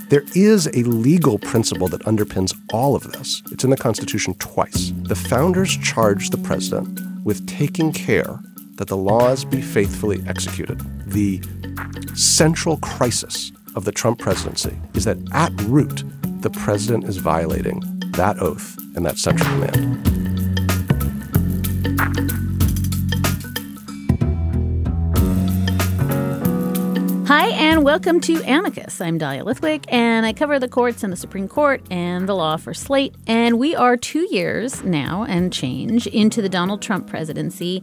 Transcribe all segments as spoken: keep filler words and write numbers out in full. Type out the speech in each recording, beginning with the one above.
There is a legal principle that underpins all of this. It's in the Constitution twice. The founders charged the president with taking care that the laws be faithfully executed. The central crisis of the Trump presidency is that at root, the president is violating that oath and that central command. Hi, and welcome to Amicus. I'm Dahlia Lithwick, and I cover the courts and the Supreme Court and the law for Slate. And we are two years now and change into the Donald Trump presidency.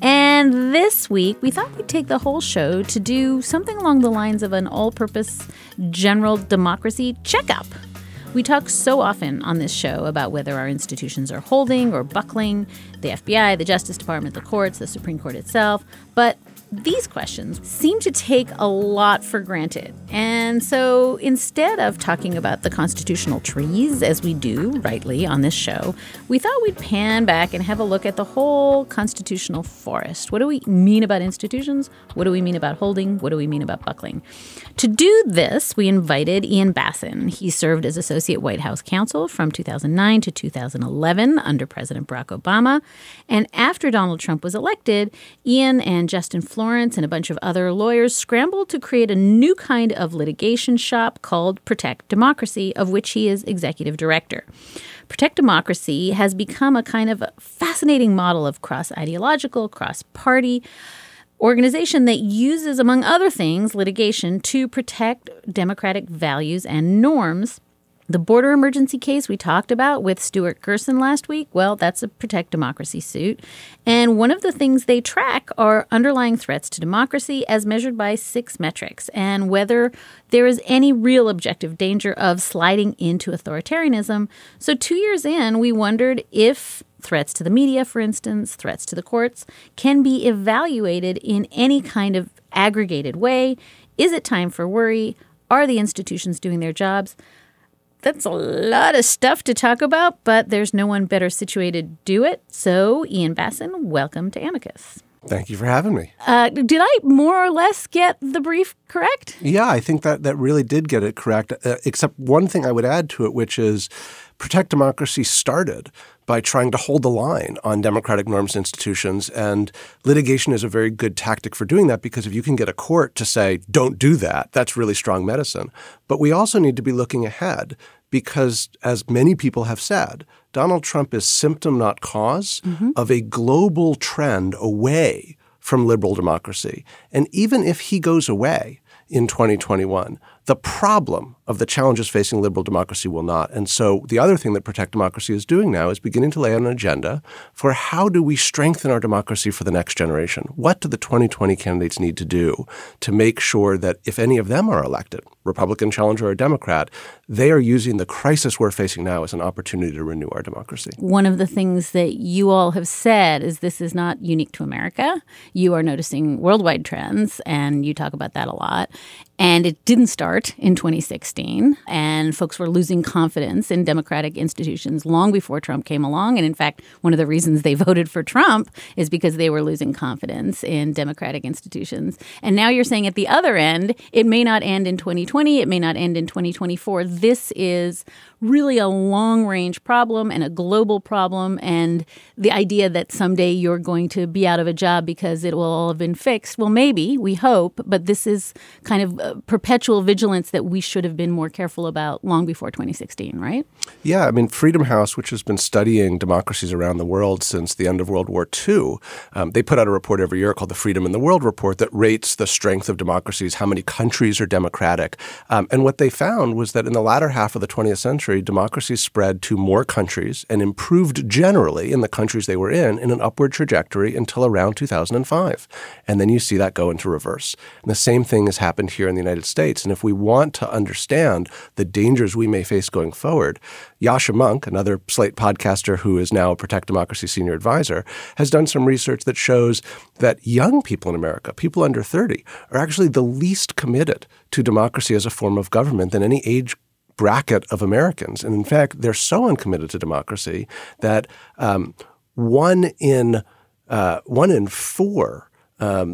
And this week, we thought we'd take the whole show to do something along the lines of an all-purpose general democracy checkup. We talk so often on this show about whether our institutions are holding or buckling, the F B I, the Justice Department, the courts, the Supreme Court itself. But these questions seem to take a lot for granted. And so instead of talking about the constitutional trees, as we do rightly on this show, we thought we'd pan back and have a look at the whole constitutional forest. What do we mean about institutions? What do we mean about holding? What do we mean about buckling? To do this, we invited Ian Bassin. He served as Associate White House Counsel from two thousand nine to two thousand eleven under President Barack Obama. And after Donald Trump was elected, Ian and Justin Florence and a bunch of other lawyers scrambled to create a new kind of litigation shop called Protect Democracy, of which he is executive director. Protect Democracy has become a kind of fascinating model of cross-ideological, cross-party organization that uses, among other things, litigation to protect democratic values and norms. The border emergency case we talked about with Stuart Gerson last week, well, that's a Protect Democracy suit. And one of the things they track are underlying threats to democracy as measured by six metrics and whether there is any real objective danger of sliding into authoritarianism. So two years in, we wondered if threats to the media, for instance, threats to the courts, can be evaluated in any kind of aggregated way. Is it time for worry? Are the institutions doing their jobs? That's a lot of stuff to talk about, but there's no one better situated to do it. So, Ian Bassin, welcome to Amicus. Thank you for having me. Uh, did I more or less get the brief correct? Yeah, I think that that really did get it correct, uh, except one thing I would add to it, which is Protect Democracy started by trying to hold the line on democratic norms and institutions. And litigation is a very good tactic for doing that because if you can get a court to say, don't do that, that's really strong medicine. But we also need to be looking ahead because, as many people have said, Donald Trump is symptom, not cause, mm-hmm. of a global trend away from liberal democracy. And even if he goes away in twenty twenty-one, the problem of the challenges facing liberal democracy will not. And so the other thing that Protect Democracy is doing now is beginning to lay out an agenda for how do we strengthen our democracy for the next generation? What do the twenty twenty candidates need to do to make sure that if any of them are elected, Republican challenger or Democrat, they are using the crisis we're facing now as an opportunity to renew our democracy? One of the things that you all have said is this is not unique to America. You are noticing worldwide trends, and you talk about that a lot. And it didn't start in twenty sixteen, and folks were losing confidence in democratic institutions long before Trump came along. And in fact, one of the reasons they voted for Trump is because they were losing confidence in democratic institutions. And now you're saying at the other end, it may not end in twenty twenty, it may not end in twenty twenty-four. This is really a long-range problem and a global problem, and the idea that someday you're going to be out of a job because it will all have been fixed, well, maybe, we hope, but this is kind of a perpetual vigilance that we should have been more careful about long before twenty sixteen, right? Yeah, I mean, Freedom House, which has been studying democracies around the world since the end of World War Two, um, they put out a report every year called the Freedom in the World Report that rates the strength of democracies, how many countries are democratic. Um, and what they found was that in the latter half of the twentieth century, democracies spread to more countries and improved generally in the countries they were in in an upward trajectory until around two thousand five. And then you see that go into reverse. And the same thing has happened here in the United States. And if we want to understand the dangers we may face going forward, Yascha Mounk, another Slate podcaster who is now a Protect Democracy senior advisor, has done some research that shows that young people in America, people under thirty, are actually the least committed to democracy as a form of government than any age bracket of Americans. And in fact, they're so uncommitted to democracy that um, one in uh, one in four um,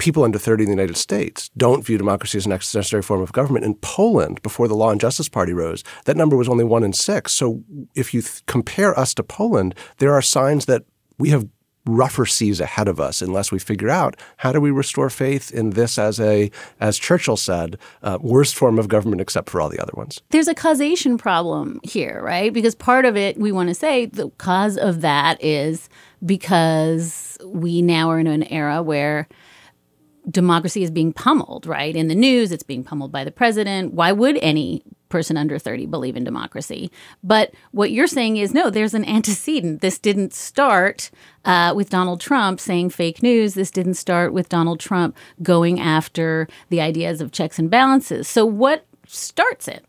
people under thirty in the United States don't view democracy as an necessary form of government. In Poland, before the Law and Justice Party rose, that number was only one in six. So if you th- compare us to Poland, there are signs that we have rougher seas ahead of us unless we figure out how do we restore faith in this as a, as Churchill said, uh, worst form of government except for all the other ones. There's a causation problem here, right? Because part of it, we want to say the cause of that is because we now are in an era where democracy is being pummeled, right? In the news, it's being pummeled by the president. Why would any person under thirty believe in democracy? But what you're saying is, no, there's an antecedent. This didn't start uh, with Donald Trump saying fake news. This didn't start with Donald Trump going after the ideas of checks and balances. So what starts it?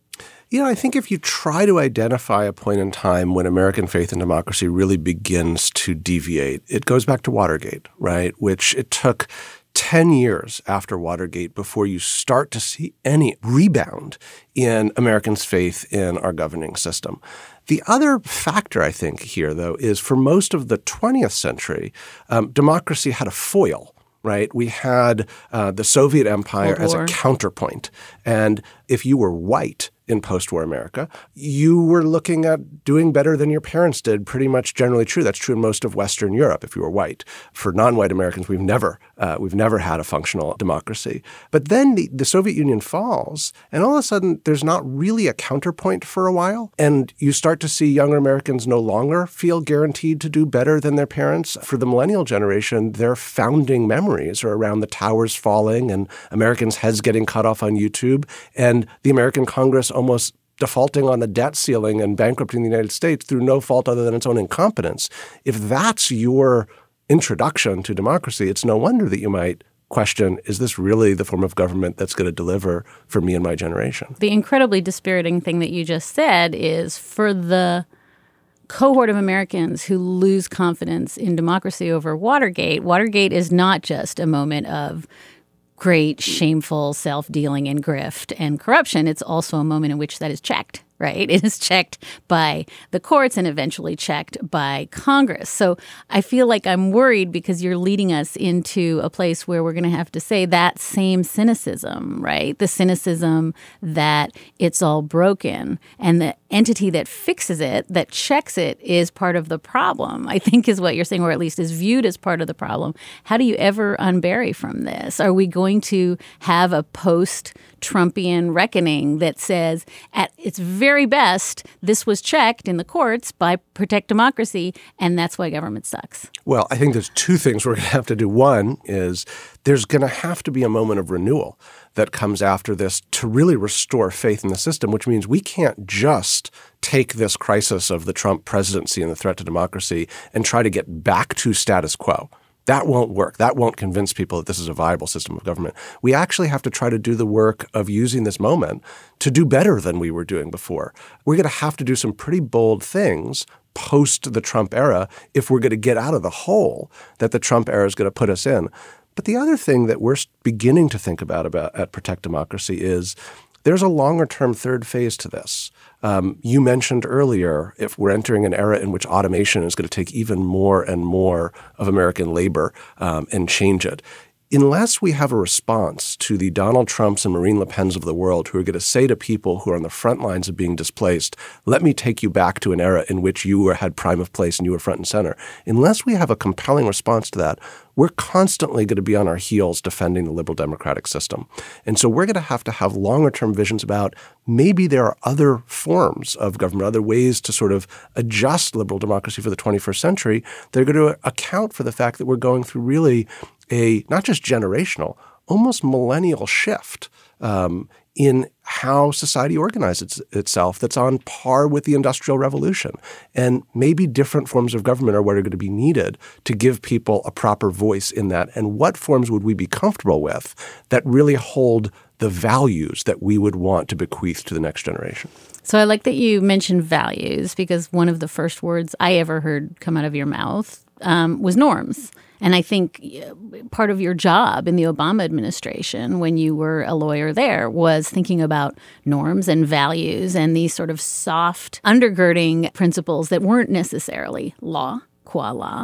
You know, I think if you try to identify a point in time when American faith in democracy really begins to deviate, it goes back to Watergate, right? Which it took ten years after Watergate before you start to see any rebound in Americans' faith in our governing system. The other factor, I think, here, though, is for most of the twentieth century, um, democracy had a foil. Right? We had uh, the Soviet Empire as a counterpoint. And if you were white in post-war America, you were looking at doing better than your parents did, pretty much generally true. That's true in most of Western Europe if you were white. For non-white Americans, we've never uh, we've never had a functional democracy. But then the, the Soviet Union falls, and all of a sudden there's not really a counterpoint for a while. And you start to see younger Americans no longer feel guaranteed to do better than their parents. For the millennial generation, their founding memories are around the towers falling and Americans' heads getting cut off on YouTube and the American Congress almost defaulting on the debt ceiling and bankrupting the United States through no fault other than its own incompetence. If that's your introduction to democracy, it's no wonder that you might question, is this really the form of government that's going to deliver for me and my generation? The incredibly dispiriting thing that you just said is for the cohort of Americans who lose confidence in democracy over Watergate, Watergate is not just a moment of great, shameful self-dealing and grift and corruption. It's also a moment in which that is checked, right? It is checked by the courts and eventually checked by Congress. So I feel like I'm worried because you're leading us into a place where we're going to have to say that same cynicism, right? The cynicism that it's all broken and the entity that fixes it, that checks it, is part of the problem, I think is what you're saying, or at least is viewed as part of the problem. How do you ever unbury from this? Are we going to have a post-Trumpian reckoning that says at its very best, this was checked in the courts by Protect Democracy, and that's why government sucks? Well, I think there's two things we're going to have to do. One is there's going to have to be a moment of renewal that comes after this to really restore faith in the system, which means we can't just take this crisis of the Trump presidency and the threat to democracy and try to get back to status quo. That won't work. That won't convince people that this is a viable system of government. We actually have to try to do the work of using this moment to do better than we were doing before. We're going to have to do some pretty bold things post the Trump era if we're going to get out of the hole that the Trump era is going to put us in. But the other thing that we're beginning to think about, about at Protect Democracy is there's a longer-term third phase to this. Um, you mentioned earlier, if we're entering an era in which automation is going to take even more and more of American labor um, and change it. Unless we have a response to the Donald Trumps and Marine Le Pens of the world who are going to say to people who are on the front lines of being displaced, let me take you back to an era in which you were, had prime of place and you were front and center. Unless we have a compelling response to that, we're constantly going to be on our heels defending the liberal democratic system. And so we're going to have to have longer-term visions about maybe there are other forms of government, other ways to sort of adjust liberal democracy for the twenty-first century that are going to account for the fact that we're going through really a not just generational, almost millennial shift um, in how society organizes itself that's on par with the Industrial Revolution. And maybe different forms of government are what are going to be needed to give people a proper voice in that. And what forms would we be comfortable with that really hold the values that we would want to bequeath to the next generation? So I like that you mentioned values, because one of the first words I ever heard come out of your mouth um, was norms. And I think part of your job in the Obama administration, when you were a lawyer there, was thinking about norms and values and these sort of soft undergirding principles that weren't necessarily law, qua law.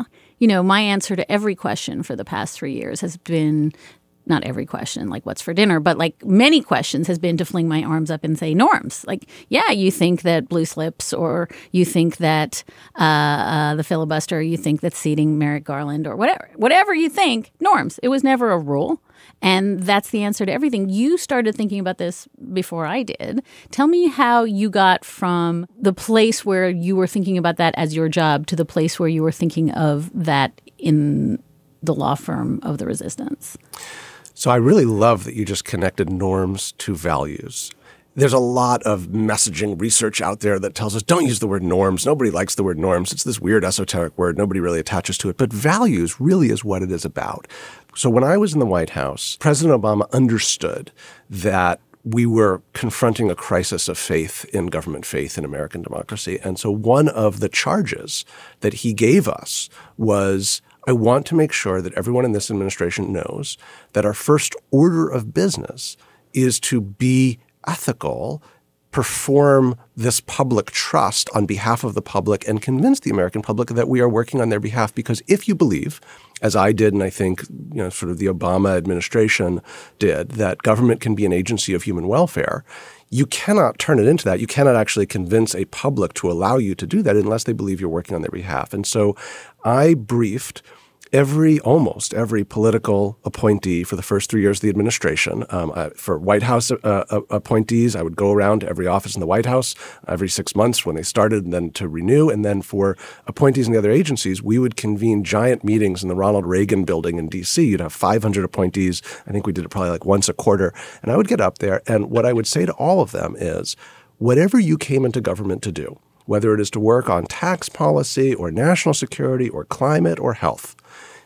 you know, my answer to every question for the past three years has been, not every question, like what's for dinner, but like many questions has been to fling my arms up and say norms. Like, yeah, you think that blue slips, or you think that uh, uh, the filibuster, you think that seating Merrick Garland, or whatever. Whatever you think, norms. It was never a rule. And that's the answer to everything. You started thinking about this before I did. Tell me how you got from the place where you were thinking about that as your job to the place where you were thinking of that in the law firm of the resistance. So I really love that you just connected norms to values. There's a lot of messaging research out there that tells us don't use the word norms. Nobody likes the word norms. It's this weird esoteric word. Nobody really attaches to it. But values really is what it is about. So when I was in the White House, President Obama understood that we were confronting a crisis of faith in government, faith in American democracy. And so one of the charges that he gave us was, I want to make sure that everyone in this administration knows that our first order of business is to be ethical, perform this public trust on behalf of the public, and convince the American public that we are working on their behalf. Because if you believe, as I did, and I think you know, sort of the Obama administration did, that government can be an agency of human welfare, you cannot turn it into that. You cannot actually convince a public to allow you to do that unless they believe you're working on their behalf. And so I briefed every, almost every political appointee for the first three years of the administration. Um, uh, for White House uh, uh, appointees, I would go around to every office in the White House every six months when they started, and then to renew. And then for appointees in the other agencies, we would convene giant meetings in the Ronald Reagan building in D C. You'd have five hundred appointees. I think we did it probably like once a quarter. And I would get up there, and what I would say to all of them is, whatever you came into government to do, whether it is to work on tax policy or national security or climate or health,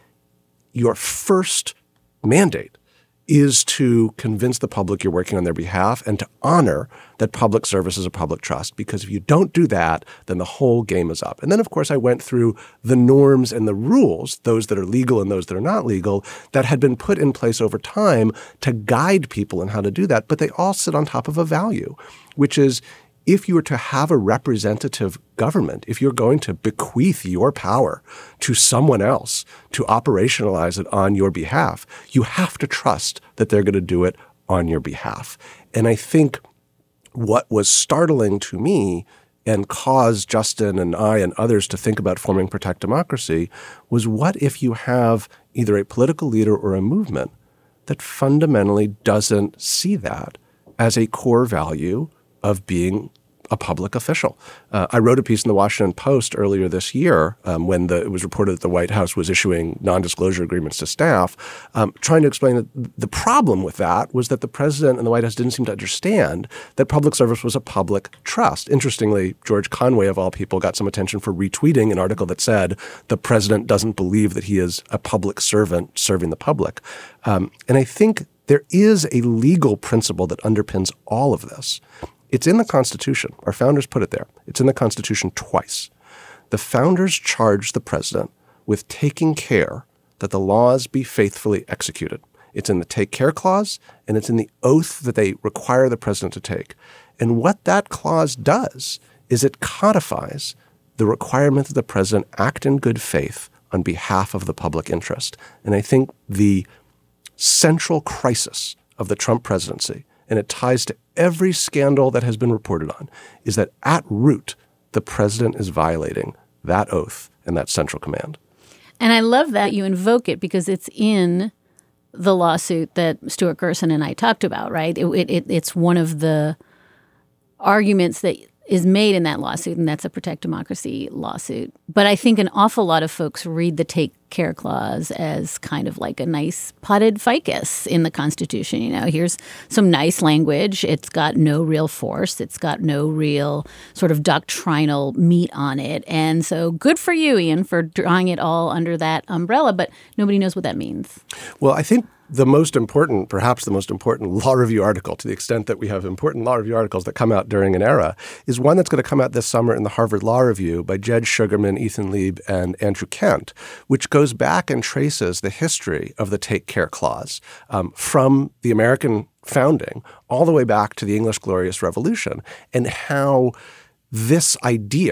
your first mandate is to convince the public you're working on their behalf and to honor that public service is a public trust. Because if you don't do that, then the whole game is up. And then, of course, I went through the norms and the rules, those that are legal and those that are not legal, that had been put in place over time to guide people in how to do that. But they all sit on top of a value, which is, if you were to have a representative government, if you're going to bequeath your power to someone else to operationalize it on your behalf, you have to trust that they're going to do it on your behalf. And I think what was startling to me and caused Justin and I and others to think about forming Protect Democracy was, what if you have either a political leader or a movement that fundamentally doesn't see that as a core value of being a public official? Uh, I wrote a piece in the Washington Post earlier this year um, when the, it was reported that the White House was issuing non-disclosure agreements to staff, um, trying to explain that the problem with that was that the president and the White House didn't seem to understand that public service was a public trust. Interestingly, George Conway, of all people, got some attention for retweeting an article that said the president doesn't believe that he is a public servant serving the public. Um, and I think there is a legal principle that underpins all of this. It's in the Constitution. Our founders put it there. It's in the Constitution twice. The founders charged the president with taking care that the laws be faithfully executed. It's in the Take Care Clause, and it's in the oath that they require the president to take. And what that clause does is it codifies the requirement that the president act in good faith on behalf of the public interest. And I think the central crisis of the Trump presidency, and it ties to every scandal that has been reported on, is that at root, the president is violating that oath and that central command. And I love that you invoke it because it's in the lawsuit that Stuart Gerson and I talked about, right? It, it, it's one of the arguments that is made in that lawsuit, and that's a Protect Democracy lawsuit. But I think an awful lot of folks read the Take Care Clause as kind of like a nice potted ficus in the Constitution. You know, here's some nice language. It's got no real force. It's got no real sort of doctrinal meat on it. And so good for you, Ian, for drawing it all under that umbrella. But nobody knows what that means. Well, I think the most important, perhaps the most important law review article, to the extent that we have important law review articles that come out during an era, is one that's going to come out this summer in the Harvard Law Review by Jed Sugarman, Ethan Lieb, and Andrew Kent, which goes back and traces the history of the Take Care Clause um, from the American founding all the way back to the English Glorious Revolution, and how this idea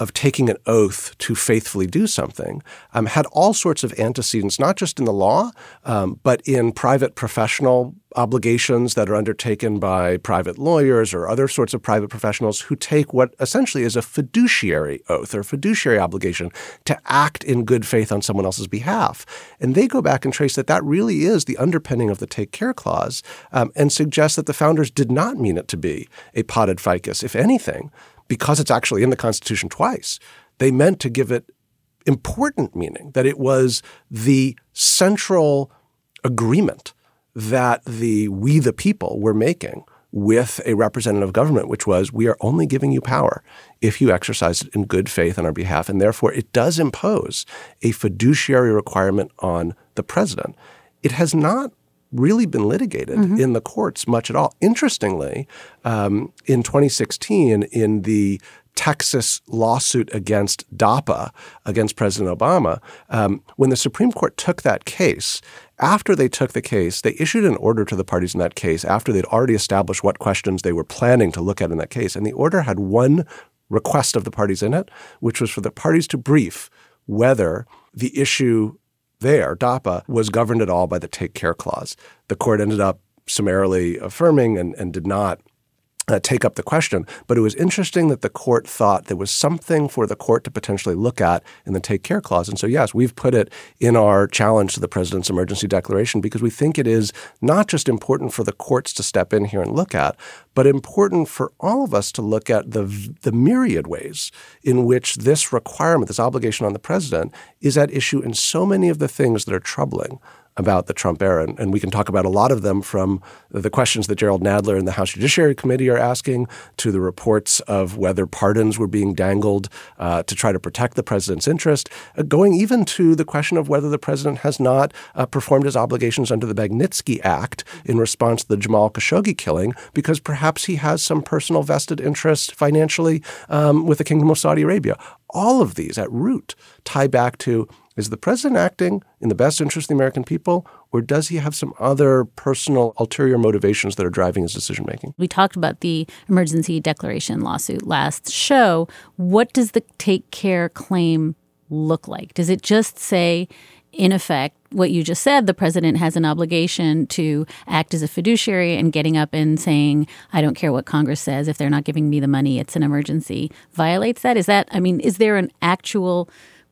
of taking an oath to faithfully do something um, had all sorts of antecedents, not just in the law, um, but in private professional obligations that are undertaken by private lawyers or other sorts of private professionals who take what essentially is a fiduciary oath or fiduciary obligation to act in good faith on someone else's behalf. And they go back and trace that that really is the underpinning of the Take Care Clause um, and suggest that the founders did not mean it to be a potted ficus. If anything, because it's actually in the Constitution twice, they meant to give it important meaning, that it was the central agreement that the we the people were making with a representative government, which was we are only giving you power if you exercise it in good faith on our behalf. And therefore, it does impose a fiduciary requirement on the president. It has not really been litigated mm-hmm. in the courts much at all. Interestingly, um, in twenty sixteen, in the Texas lawsuit against DAPA, against President Obama, um, when the Supreme Court took that case, after they took the case, they issued an order to the parties in that case after they'd already established what questions they were planning to look at in that case. And the order had one request of the parties in it, which was for the parties to brief whether the issue there, DAPA, was governed at all by the Take Care Clause. The court ended up summarily affirming and, and did not Uh, take up the question. But it was interesting that the court thought there was something for the court to potentially look at in the Take Care Clause. And so, yes, we've put it in our challenge to the president's emergency declaration because we think it is not just important for the courts to step in here and look at, but important for all of us to look at the, the myriad ways in which this requirement, this obligation on the president, is at issue in so many of the things that are troubling about the Trump era. And, and we can talk about a lot of them, from the questions that Gerald Nadler and the House Judiciary Committee are asking to the reports of whether pardons were being dangled uh, to try to protect the president's interest, uh, going even to the question of whether the president has not uh, performed his obligations under the Magnitsky Act in response to the Jamal Khashoggi killing, because perhaps he has some personal vested interest financially um, with the Kingdom of Saudi Arabia. All of these at root tie back to, is the president acting in the best interest of the American people, or does he have some other personal ulterior motivations that are driving his decision-making? We talked about the emergency declaration lawsuit last show. What does the Take Care claim look like? Does it just say, in effect, what you just said, the president has an obligation to act as a fiduciary, and getting up and saying, I don't care what Congress says, if they're not giving me the money, it's an emergency, violates that? Is that, I mean, is there an actual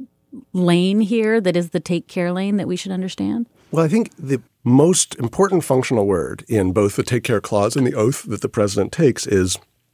lane here that is the Take Care lane that we should understand? Well, I think the most important functional word in both the Take Care Clause and the oath that the president takes is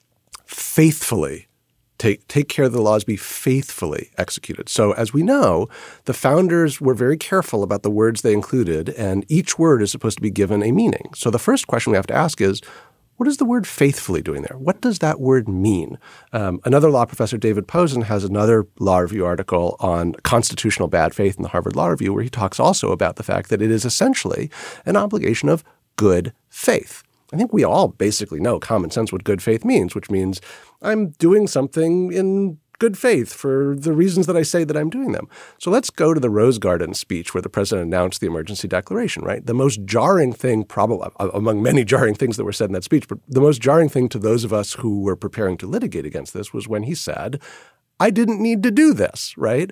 faithfully. Take, take care that the laws be faithfully executed. So as we know, the founders were very careful about the words they included, and each word is supposed to be given a meaning. So the first question we have to ask is, what is the word faithfully doing there? What does that word mean? Um, another law professor, David Posen, has another law review article on constitutional bad faith in the Harvard Law Review, where he talks also about the fact that it is essentially an obligation of good faith. I think we all basically know common sense what good faith means, which means I'm doing something in good faith for the reasons that I say that I'm doing them. So let's go to the Rose Garden speech where the president announced the emergency declaration, right? The most jarring thing, probably among many jarring things that were said in that speech, but the most jarring thing to those of us who were preparing to litigate against this was when he said, I didn't need to do this, right?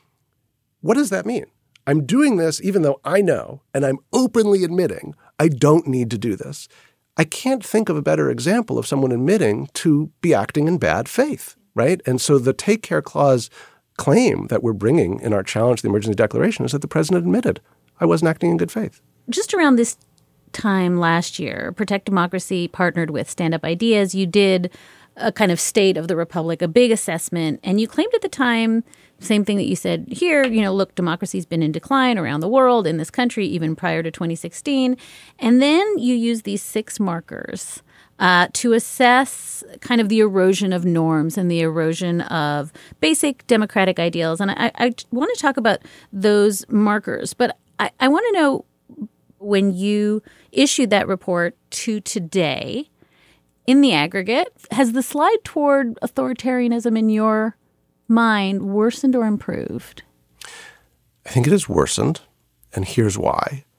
What does that mean? I'm doing this even though I know, and I'm openly admitting I don't need to do this. I can't think of a better example of someone admitting to be acting in bad faith. Right? And so the Take Care Clause claim that we're bringing in our challenge to the emergency declaration is that the president admitted, I wasn't acting in good faith. Just around this time last year, Protect Democracy partnered with Stand Up Ideas. You did a kind of state of the republic, a big assessment, and you claimed at the time, same thing that you said here, you know, look, democracy's been in decline around the world, in this country, even prior to twenty sixteen. And then you use these six markers Uh, to assess kind of the erosion of norms and the erosion of basic democratic ideals. And I, I want to talk about those markers. But I, I want to know, when you issued that report to today, in the aggregate, has the slide toward authoritarianism in your mind worsened or improved? I think it has worsened, and here's why.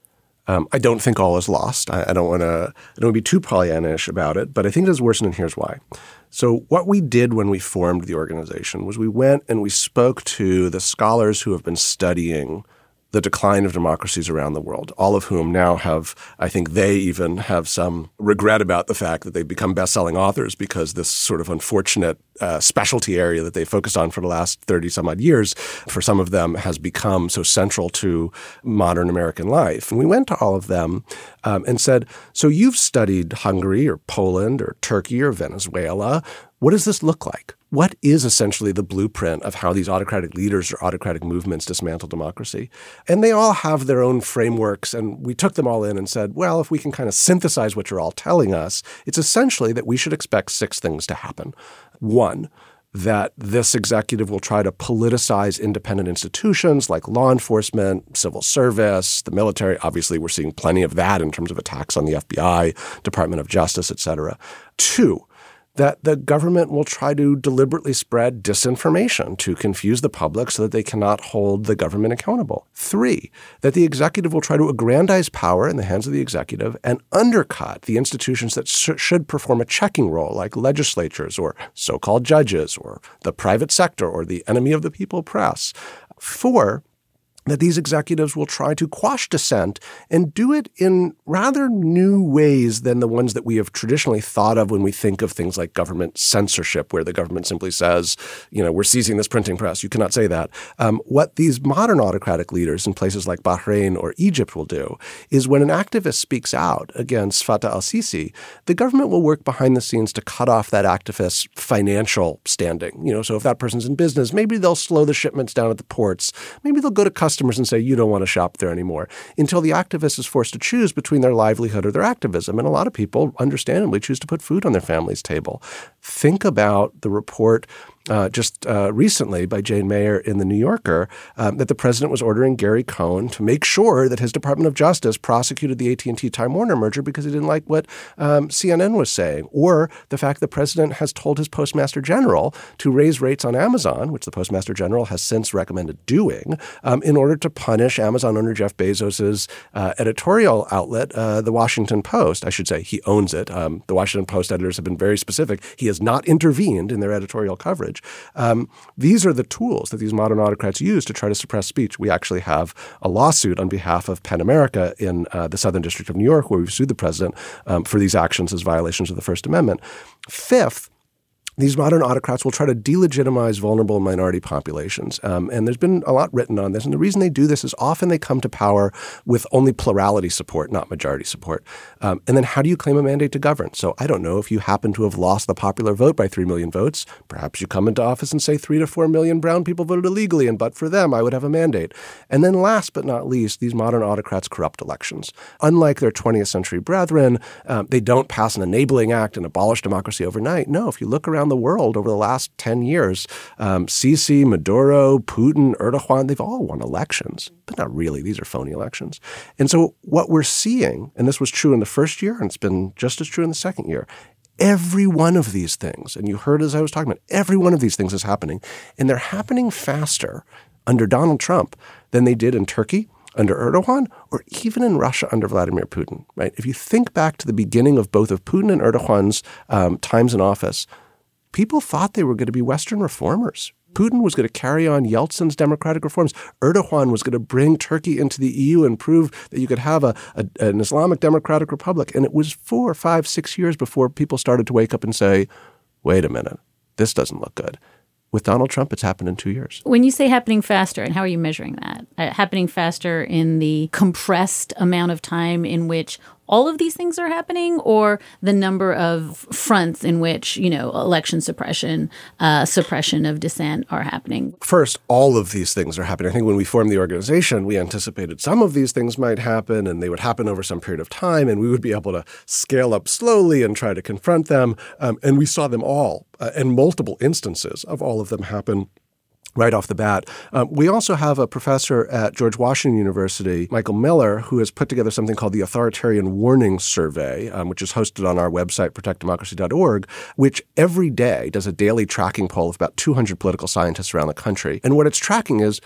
Um, I don't think all is lost. I, I don't want to I don't want to be too Pollyannish about it, but I think it is worsened, and here's why. So what we did when we formed the organization was we went and we spoke to the scholars who have been studying the decline of democracies around the world, all of whom now have, I think they even have some regret about the fact that they've become best-selling authors because this sort of unfortunate uh, specialty area that they focused on for the last thirty some odd years, for some of them has become so central to modern American life. And we went to all of them um, and said, so you've studied Hungary or Poland or Turkey or Venezuela. What does this look like? What is essentially the blueprint of how these autocratic leaders or autocratic movements dismantle democracy? And they all have their own frameworks, and we took them all in and said, well, if we can kind of synthesize what you're all telling us, it's essentially that we should expect six things to happen. One, that this executive will try to politicize independent institutions like law enforcement, civil service, the military. Obviously, we're seeing plenty of that in terms of attacks on the F B I, Department of Justice, et cetera. Two, that the government will try to deliberately spread disinformation to confuse the public so that they cannot hold the government accountable. Three, that the executive will try to aggrandize power in the hands of the executive and undercut the institutions that sh- should perform a checking role, like legislatures or so-called judges or the private sector or the enemy of the people press. Four, that these executives will try to quash dissent and do it in rather new ways than the ones that we have traditionally thought of when we think of things like government censorship, where the government simply says, you know, we're seizing this printing press. You cannot say that. Um, what these modern autocratic leaders in places like Bahrain or Egypt will do is when an activist speaks out against Fattah al-Sisi, the government will work behind the scenes to cut off that activist's financial standing. You know, so if that person's in business, maybe they'll slow the shipments down at the ports. Maybe they'll go to customers customers and say, you don't want to shop there anymore, until the activist is forced to choose between their livelihood or their activism. And a lot of people, understandably, choose to put food on their family's table. Think about the report Uh, just uh, recently by Jane Mayer in The New Yorker um, that the president was ordering Gary Cohn to make sure that his Department of Justice prosecuted the A T and T Time Warner merger because he didn't like what um, C N N was saying, or the fact the president has told his Postmaster General to raise rates on Amazon, which the Postmaster General has since recommended doing, um, in order to punish Amazon owner Jeff Bezos's uh, editorial outlet, uh, The Washington Post. I should say he owns it. Um, the Washington Post editors have been very specific. He has not intervened in their editorial coverage. Um, these are the tools that these modern autocrats use to try to suppress speech. We actually have a lawsuit on behalf of PEN America in uh, the Southern District of New York where we've sued the president um, for these actions as violations of the First Amendment. Fifth, these modern autocrats will try to delegitimize vulnerable minority populations. Um, and there's been a lot written on this. And the reason they do this is often they come to power with only plurality support, not majority support. Um, and then how do you claim a mandate to govern? So I don't know if you happen to have lost the popular vote by three million votes. Perhaps you come into office and say three to four million brown people voted illegally, and but for them, I would have a mandate. And then last but not least, these modern autocrats corrupt elections. Unlike their twentieth century brethren, um, they don't pass an enabling act and abolish democracy overnight. No, if you look around the world over the last ten years, um, Sisi, Maduro, Putin, Erdogan, they've all won elections, but not really. These are phony elections. And so what we're seeing, and this was true in the first year, and it's been just as true in the second year, every one of these things, and you heard as I was talking about, every one of these things is happening, and they're happening faster under Donald Trump than they did in Turkey under Erdogan, or even in Russia under Vladimir Putin, right? If you think back to the beginning of both of Putin and Erdogan's um, times in office, people thought they were going to be Western reformers. Putin was going to carry on Yeltsin's democratic reforms. Erdogan was going to bring Turkey into the E U and prove that you could have a, a, an Islamic democratic republic. And it was four, five, six years before people started to wake up and say, wait a minute, this doesn't look good. With Donald Trump, it's happened in two years. When you say happening faster, and how are you measuring that? Uh, happening faster in the compressed amount of time in which all of these things are happening, or the number of fronts in which, you know, election suppression, uh, suppression of dissent are happening? First, all of these things are happening. I think when we formed the organization, we anticipated some of these things might happen and they would happen over some period of time and we would be able to scale up slowly and try to confront them. Um, and we saw them all uh, and multiple instances of all of them happen right off the bat. Um, we also have a professor at George Washington University, Michael Miller, who has put together something called the Authoritarian Warning Survey, um, which is hosted on our website, protect democracy dot org, which every day does a daily tracking poll of about two hundred political scientists around the country. And what it's tracking is,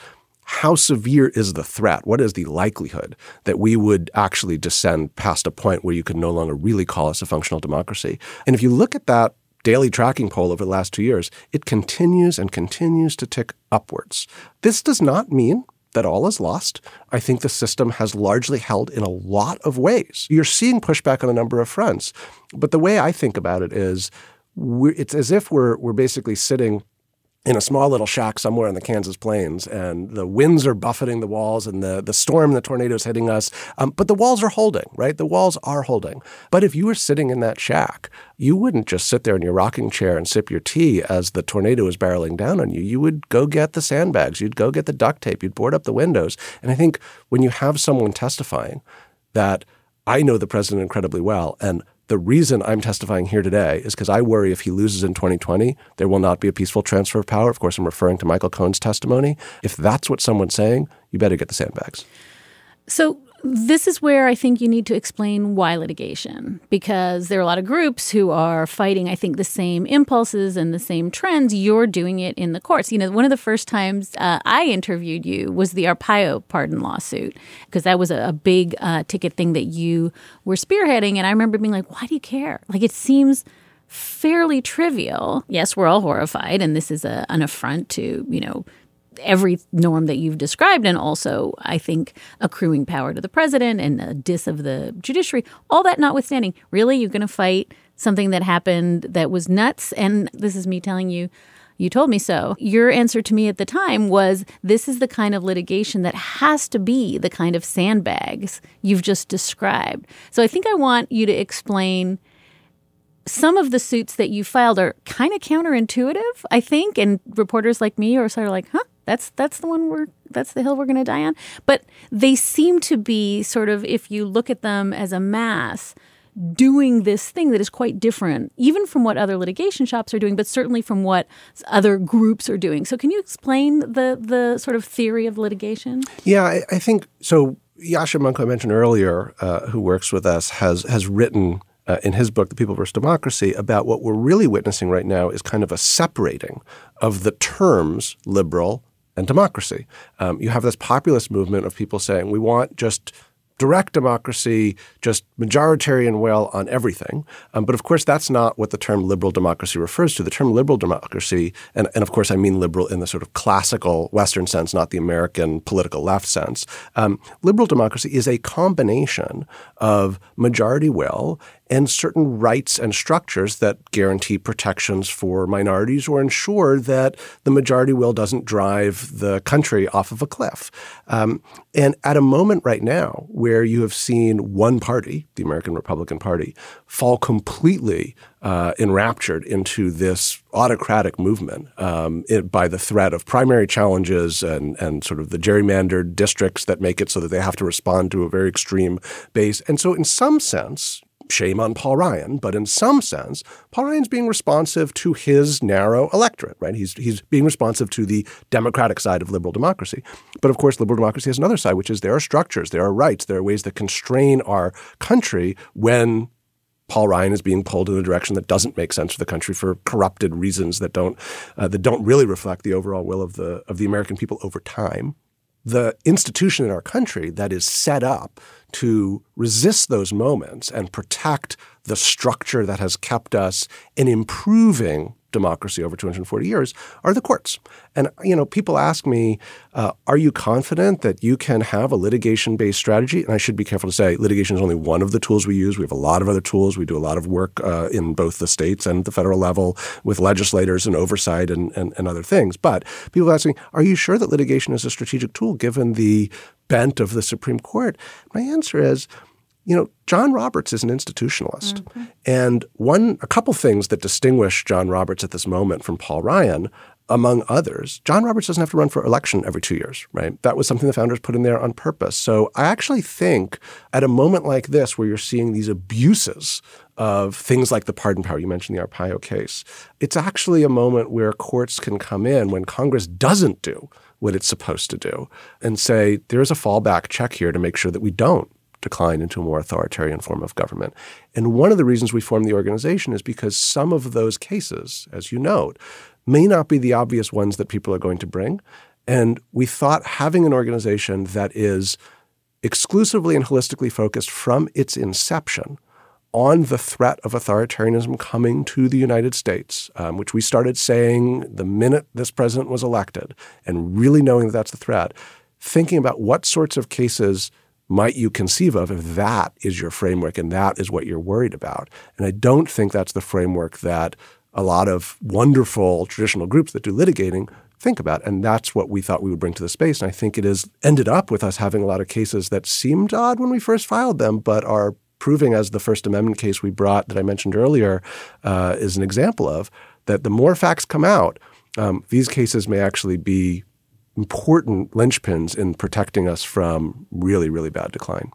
how severe is the threat? What is the likelihood that we would actually descend past a point where you could no longer really call us a functional democracy? And if you look at that daily tracking poll over the last two years, it continues and continues to tick upwards. This does not mean that all is lost. I think the system has largely held in a lot of ways. You're seeing pushback on a number of fronts. But the way I think about it is we're, it's as if we're we're basically sitting in a small little shack somewhere in the Kansas plains, and the winds are buffeting the walls, and the, the storm, the tornadoes hitting us. Um, but the walls are holding, right? The walls are holding. But if you were sitting in that shack, you wouldn't just sit there in your rocking chair and sip your tea as the tornado is barreling down on you. You would go get the sandbags. You'd go get the duct tape. You'd board up the windows. And I think when you have someone testifying that I know the president incredibly well, and the reason I'm testifying here today is because I worry if he loses in twenty twenty, there will not be a peaceful transfer of power. Of course, I'm referring to Michael Cohen's testimony. If that's what someone's saying, you better get the sandbags. So this is where I think you need to explain why litigation, because there are a lot of groups who are fighting, I think, the same impulses and the same trends. You're doing it in the courts. You know, one of the first times uh, I interviewed you was the Arpaio pardon lawsuit, because that was a, a big uh, ticket thing that you were spearheading. And I remember being like, why do you care? Like, it seems fairly trivial. Yes, we're all horrified, and this is a, an affront to, you know, every norm that you've described, and also, I think, accruing power to the president and a diss of the judiciary, all that notwithstanding, really, you're going to fight something that happened that was nuts? And this is me telling you, you told me so. Your answer to me at the time was, this is the kind of litigation that has to be the kind of sandbags you've just described. So I think I want you to explain. Some of the suits that you filed are kind of counterintuitive, I think, and reporters like me are sort of like, huh, that's that's the one we're that's the hill we're going to die on. But they seem to be sort of, if you look at them as a mass, doing this thing that is quite different, even from what other litigation shops are doing, but certainly from what other groups are doing. So can you explain the the sort of theory of litigation? Yeah, I, I think so. Yascha Mounk, I mentioned earlier, uh, who works with us, has has written Uh, in his book, The People versus Democracy, about what we're really witnessing right now is kind of a separating of the terms liberal and democracy. Um, you have this populist movement of people saying we want just direct democracy, just majoritarian will on everything. Um, but of course, that's not what the term liberal democracy refers to. The term liberal democracy, and, and of course I mean liberal in the sort of classical Western sense, not the American political left sense. Um, liberal democracy is a combination of majority will and certain rights and structures that guarantee protections for minorities or ensure that the majority will doesn't drive the country off of a cliff. Um, and at a moment right now where you have seen one party, the American Republican Party, fall completely uh, enraptured into this autocratic movement um, it, by the threat of primary challenges and, and sort of the gerrymandered districts that make it so that they have to respond to a very extreme base. And so in some sense, shame on Paul Ryan, but in some sense, Paul Ryan's being responsive to his narrow electorate, right? He's he's being responsive to the democratic side of liberal democracy. But of course, liberal democracy has another side, which is there are structures, there are rights, there are ways that constrain our country when Paul Ryan is being pulled in a direction that doesn't make sense for the country for corrupted reasons that don't uh, that don't really reflect the overall will of the of the American people over time. The institution in our country that is set up to resist those moments and protect the structure that has kept us in improving democracy over two hundred forty years are the courts. And, you know, people ask me, uh, are you confident that you can have a litigation-based strategy? And I should be careful to say litigation is only one of the tools we use. We have a lot of other tools. We do a lot of work uh, in both the states and the federal level with legislators and oversight and, and, and other things. But people ask me, are you sure that litigation is a strategic tool given the bent of the Supreme Court? My answer is, you know, John Roberts is an institutionalist. Mm-hmm. And one, a couple things that distinguish John Roberts at this moment from Paul Ryan, among others, John Roberts doesn't have to run for election every two years, right? That was something the founders put in there on purpose. So I actually think at a moment like this where you're seeing these abuses of things like the pardon power, you mentioned the Arpaio case, it's actually a moment where courts can come in when Congress doesn't do what it's supposed to do and say, there's a fallback check here to make sure that we don't decline into a more authoritarian form of government. And one of the reasons we formed the organization is because some of those cases, as you note, may not be the obvious ones that people are going to bring. And we thought having an organization that is exclusively and holistically focused from its inception on the threat of authoritarianism coming to the United States, um, which we started saying the minute this president was elected, and really knowing that that's the threat, thinking about what sorts of cases might you conceive of if that is your framework and that is what you're worried about. And I don't think that's the framework that a lot of wonderful traditional groups that do litigating think about. And that's what we thought we would bring to the space. And I think it has ended up with us having a lot of cases that seemed odd when we first filed them, but are proving, as the First Amendment case we brought that I mentioned earlier uh, is an example of, that the more facts come out, um, these cases may actually be important linchpins in protecting us from really, really bad decline.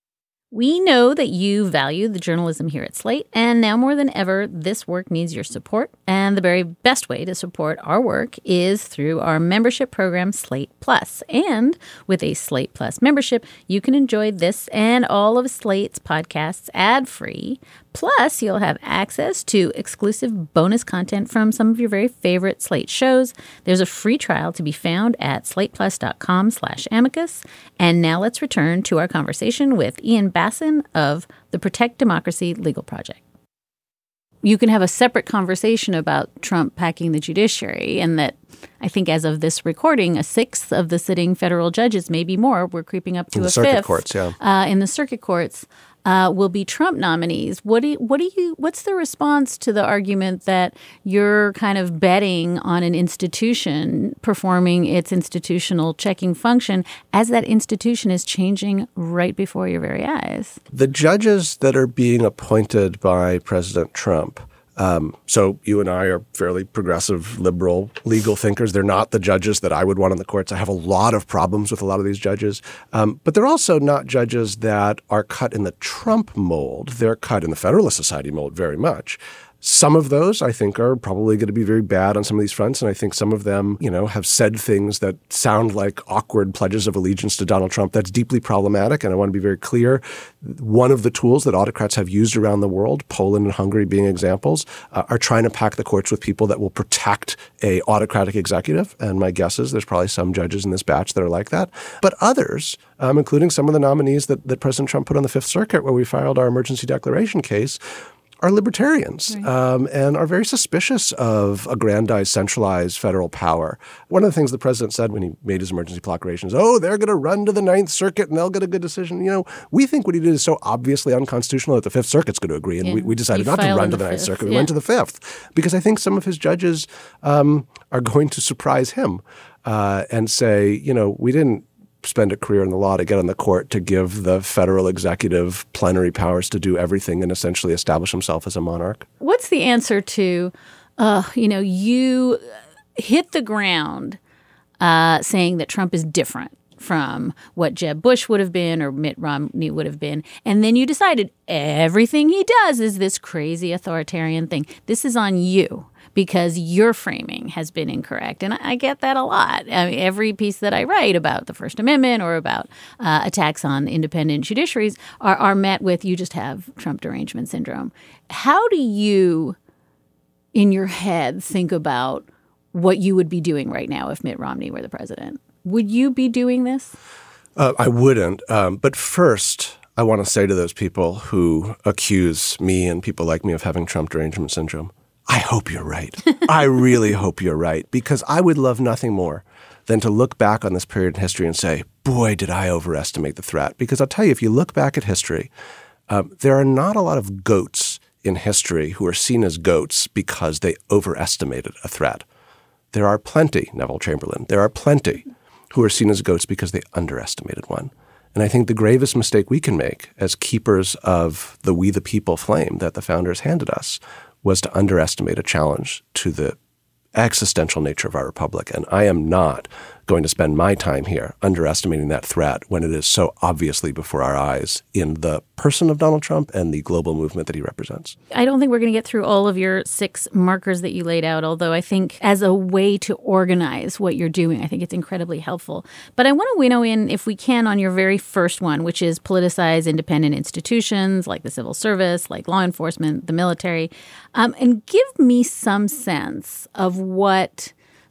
We know that you value the journalism here at Slate, and now more than ever, this work needs your support. And the very best way to support our work is through our membership program, Slate Plus. And with a Slate Plus membership, you can enjoy this and all of Slate's podcasts ad-free. Plus, you'll have access to exclusive bonus content from some of your very favorite Slate shows. There's a free trial to be found at slateplus.com slash amicus. And now let's return to our conversation with Ian Bassin of the Protect Democracy Legal Project. You can have a separate conversation about Trump packing the judiciary, and that I think as of this recording, a sixth of the sitting federal judges, maybe more, we're creeping up to in the a circuit fifth courts, yeah. uh, in the circuit courts. Uh, will be Trump nominees. What do you, what do you? What's the response to the argument that you're kind of betting on an institution performing its institutional checking function as that institution is changing right before your very eyes? The judges that are being appointed by President Trump. Um, so you and I are fairly progressive, liberal, legal thinkers. They're not the judges that I would want on the courts. I have a lot of problems with a lot of these judges. Um, but they're also not judges that are cut in the Trump mold. They're cut in the Federalist Society mold very much. Some of those, I think, are probably going to be very bad on some of these fronts. And I think some of them, you know, have said things that sound like awkward pledges of allegiance to Donald Trump. That's deeply problematic. And I want to be very clear. One of the tools that autocrats have used around the world, Poland and Hungary being examples, uh, are trying to pack the courts with people that will protect a autocratic executive. And my guess is there's probably some judges in this batch that are like that. But others, um, including some of the nominees that, that President Trump put on the Fifth Circuit where we filed our emergency declaration case, are libertarians right. um, and are very suspicious of aggrandized, centralized federal power. One of the things the president said when he made his emergency proclamation is, oh, they're going to run to the Ninth Circuit and they'll get a good decision. You know, we think what he did is so obviously unconstitutional that the Fifth Circuit's going to agree. And yeah. we, we decided not to run to the, the Ninth Circuit. We yeah. went to the Fifth because I think some of his judges um, are going to surprise him uh, and say, you know, we didn't spend a career in the law to get on the court to give the federal executive plenary powers to do everything and essentially establish himself as a monarch. What's the answer to, uh, you know, you hit the ground uh, saying that Trump is different from what Jeb Bush would have been or Mitt Romney would have been, and then you decided everything he does is this crazy authoritarian thing. This is on you, because your framing has been incorrect. And I get that a lot. I mean, every piece that I write about the First Amendment or about uh, attacks on independent judiciaries are, are met with, you just have Trump derangement syndrome. How do you, in your head, think about what you would be doing right now if Mitt Romney were the president? Would you be doing this? Uh, I wouldn't. Um, but first, I want to say to those people who accuse me and people like me of having Trump derangement syndrome, I hope you're right. I really hope you're right, because I would love nothing more than to look back on this period in history and say, boy, did I overestimate the threat. Because I'll tell you, if you look back at history, um, there are not a lot of goats in history who are seen as goats because they overestimated a threat. There are plenty, Neville Chamberlain, there are plenty who are seen as goats because they underestimated one. And I think the gravest mistake we can make as keepers of the we the people flame that the founders handed us was to underestimate a challenge to the existential nature of our republic. And I am not going to spend my time here underestimating that threat when it is so obviously before our eyes in the person of Donald Trump and the global movement that he represents. I don't think we're going to get through all of your six markers that you laid out, although I think as a way to organize what you're doing, I think it's incredibly helpful. But I want to winnow in, if we can, on your very first one, which is politicize independent institutions like the civil service, like law enforcement, the military, um, and give me some sense of what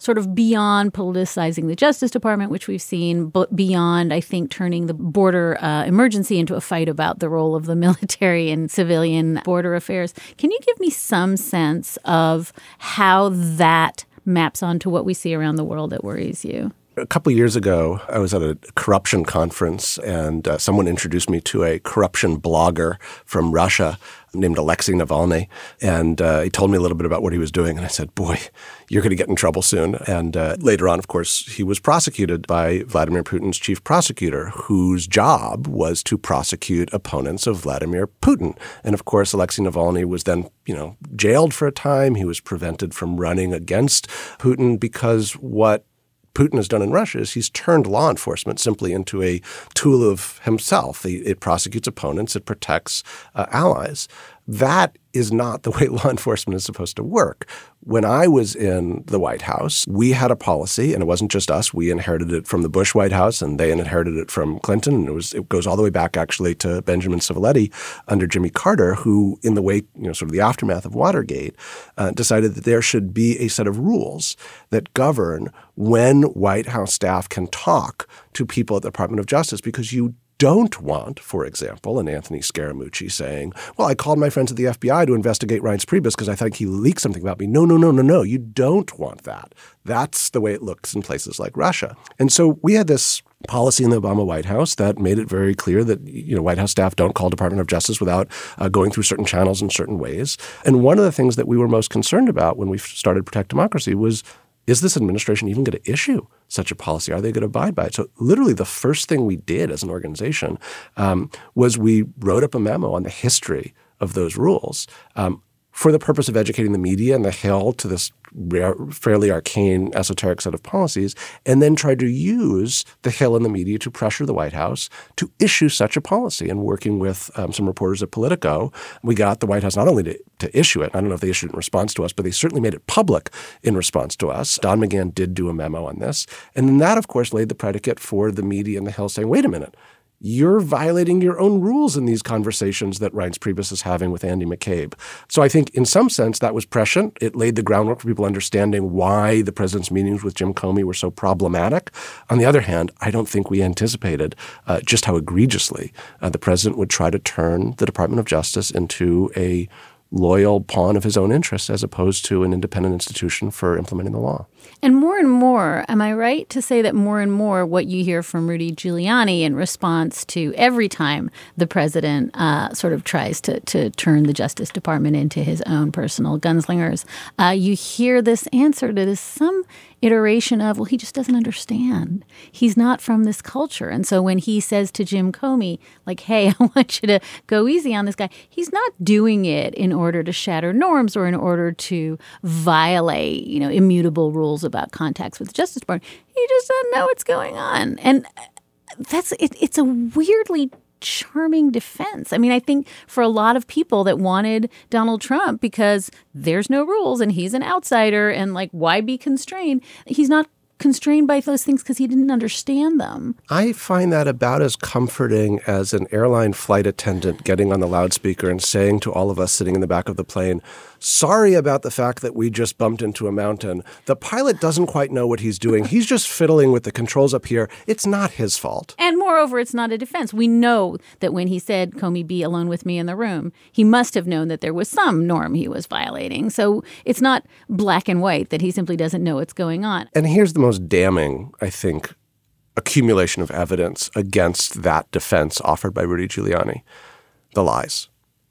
sort of beyond politicizing the Justice Department, which we've seen, but beyond, I think, turning the border uh, emergency into a fight about the role of the military and civilian border affairs. Can you give me some sense of how that maps onto what we see around the world that worries you? A couple of years ago, I was at a corruption conference, and uh, someone introduced me to a corruption blogger from Russia named Alexei Navalny. And uh, he told me a little bit about what he was doing. And I said, boy, you're going to get in trouble soon. And uh, later on, of course, he was prosecuted by Vladimir Putin's chief prosecutor, whose job was to prosecute opponents of Vladimir Putin. And of course, Alexei Navalny was then, you know, jailed for a time. He was prevented from running against Putin because what Putin has done in Russia is he's turned law enforcement simply into a tool of himself. It prosecutes opponents. It protects uh, allies. That is not the way law enforcement is supposed to work. When I was in the White House, we had a policy, and it wasn't just us. We inherited it from the Bush White House, and they inherited it from Clinton. And it was it goes all the way back, actually, to Benjamin Civiletti under Jimmy Carter, who, in the wake, you know, sort of the aftermath of Watergate, uh, decided that there should be a set of rules that govern when White House staff can talk to people at the Department of Justice, because you don't want, for example, an Anthony Scaramucci saying, well, I called my friends at the F B I to investigate Reince Priebus because I think he leaked something about me. No, no, no, no, no. You don't want that. That's the way it looks in places like Russia. And so we had this policy in the Obama White House that made it very clear that, you know, White House staff don't call Department of Justice without uh, going through certain channels in certain ways. And one of the things that we were most concerned about when we started Protect Democracy was, is this administration even going to issue such a policy? Are they going to abide by it? So literally the first thing we did as an organization um, was we wrote up a memo on the history of those rules um, for the purpose of educating the media and the Hill to this rare, fairly arcane, esoteric set of policies, and then tried to use the Hill and the media to pressure the White House to issue such a policy. And working with um, some reporters at Politico, we got the White House not only to, to issue it, I don't know if they issued it in response to us, but they certainly made it public in response to us. Don McGahn did do a memo on this. And then that, of course, laid the predicate for the media and the Hill saying, wait a minute, you're violating your own rules in these conversations that Reince Priebus is having with Andy McCabe. So I think in some sense that was prescient. It laid the groundwork for people understanding why the president's meetings with Jim Comey were so problematic. On the other hand, I don't think we anticipated uh, just how egregiously uh, the president would try to turn the Department of Justice into a loyal pawn of his own interests as opposed to an independent institution for implementing the law. And more and more, am I right to say that more and more what you hear from Rudy Giuliani in response to every time the president uh, sort of tries to, to turn the Justice Department into his own personal gunslingers, uh, you hear this answer that is some iteration of, well, he just doesn't understand. He's not from this culture. And so when he says to Jim Comey, like, hey, I want you to go easy on this guy, he's not doing it in order to shatter norms or in order to violate, you know, immutable rules about contacts with the Justice Department. He just doesn't know what's going on. And that's it, it's a weirdly charming defense. I mean, I think for a lot of people that wanted Donald Trump because there's no rules and he's an outsider and like, why be constrained? He's not constrained by those things because he didn't understand them. I find that about as comforting as an airline flight attendant getting on the loudspeaker and saying to all of us sitting in the back of the plane, sorry about the fact that we just bumped into a mountain. The pilot doesn't quite know what he's doing. He's just fiddling with the controls up here. It's not his fault. And moreover, it's not a defense. We know that when he said, Comey, be alone with me in the room, he must have known that there was some norm he was violating. So it's not black and white that he simply doesn't know what's going on. And here's the most damning, I think, accumulation of evidence against that defense offered by Rudy Giuliani. The lies.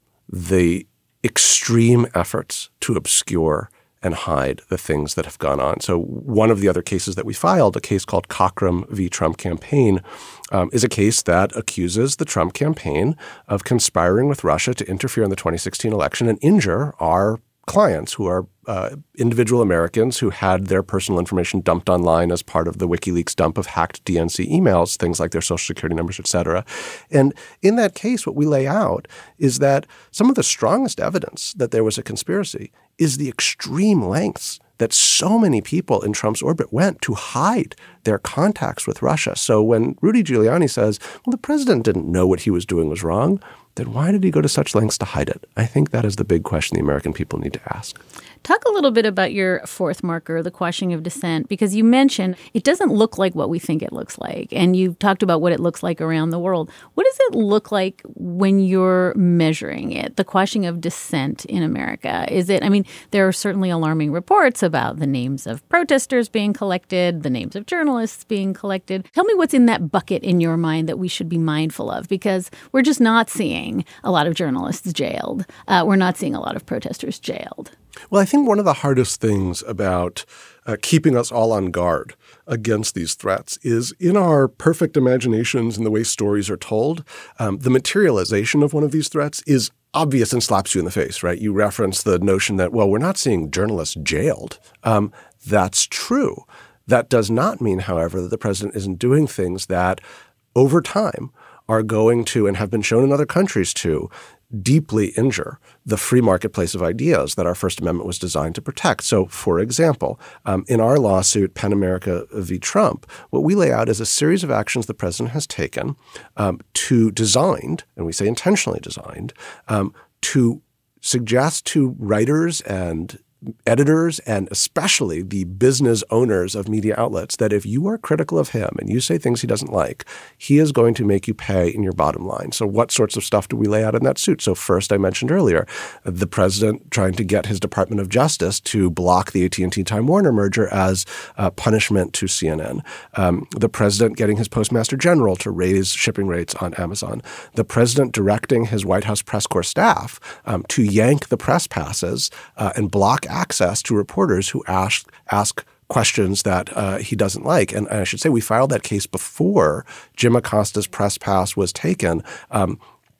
The extreme efforts to obscure and hide the things that have gone on. So one of the other cases that we filed, a case called Cockrum v. Trump Campaign, um, is a case that accuses the Trump campaign of conspiring with Russia to interfere in the twenty sixteen election and injure our clients who are uh, individual Americans who had their personal information dumped online as part of the WikiLeaks dump of hacked D N C emails, things like their social security numbers, et cetera. And in that case, what we lay out is that some of the strongest evidence that there was a conspiracy is the extreme lengths that so many people in Trump's orbit went to hide their contacts with Russia. So when Rudy Giuliani says, well, the president didn't know what he was doing was wrong, then why did he go to such lengths to hide it? I think that is the big question the American people need to ask. Talk a little bit about your fourth marker, the quashing of dissent, because you mentioned it doesn't look like what we think it looks like. And you talked about what it looks like around the world. What does it look like when you're measuring it, the quashing of dissent in America? Is it, I mean, there are certainly alarming reports about the names of protesters being collected, the names of journalists being collected. Tell me what's in that bucket in your mind that we should be mindful of, because we're just not seeing a lot of journalists jailed. Uh, we're not seeing a lot of protesters jailed. Well, I think one of the hardest things about uh, keeping us all on guard against these threats is in our perfect imaginations and the way stories are told, um, the materialization of one of these threats is obvious and slaps you in the face, right? You reference the notion that, well, we're not seeing journalists jailed. Um, that's true. That does not mean, however, that the president isn't doing things that over time are going to and have been shown in other countries to deeply injure the free marketplace of ideas that our First Amendment was designed to protect. So, for example, um, in our lawsuit, PEN America v. Trump, what we lay out is a series of actions the president has taken um, to designed, and we say intentionally designed, um, to suggest to writers and editors and especially the business owners of media outlets that if you are critical of him and you say things he doesn't like, he is going to make you pay in your bottom line. So what sorts of stuff do we lay out in that suit? So first, I mentioned earlier, the president trying to get his Department of Justice to block the A T and T Time Warner merger as a punishment to C N N. Um, the president getting his Postmaster General to raise shipping rates on Amazon. The president directing his White House press corps staff um, to yank the press passes uh, and block access to reporters who ask ask questions that uh, he doesn't like. And I should say we filed that case before Jim Acosta's press pass was taken. Um,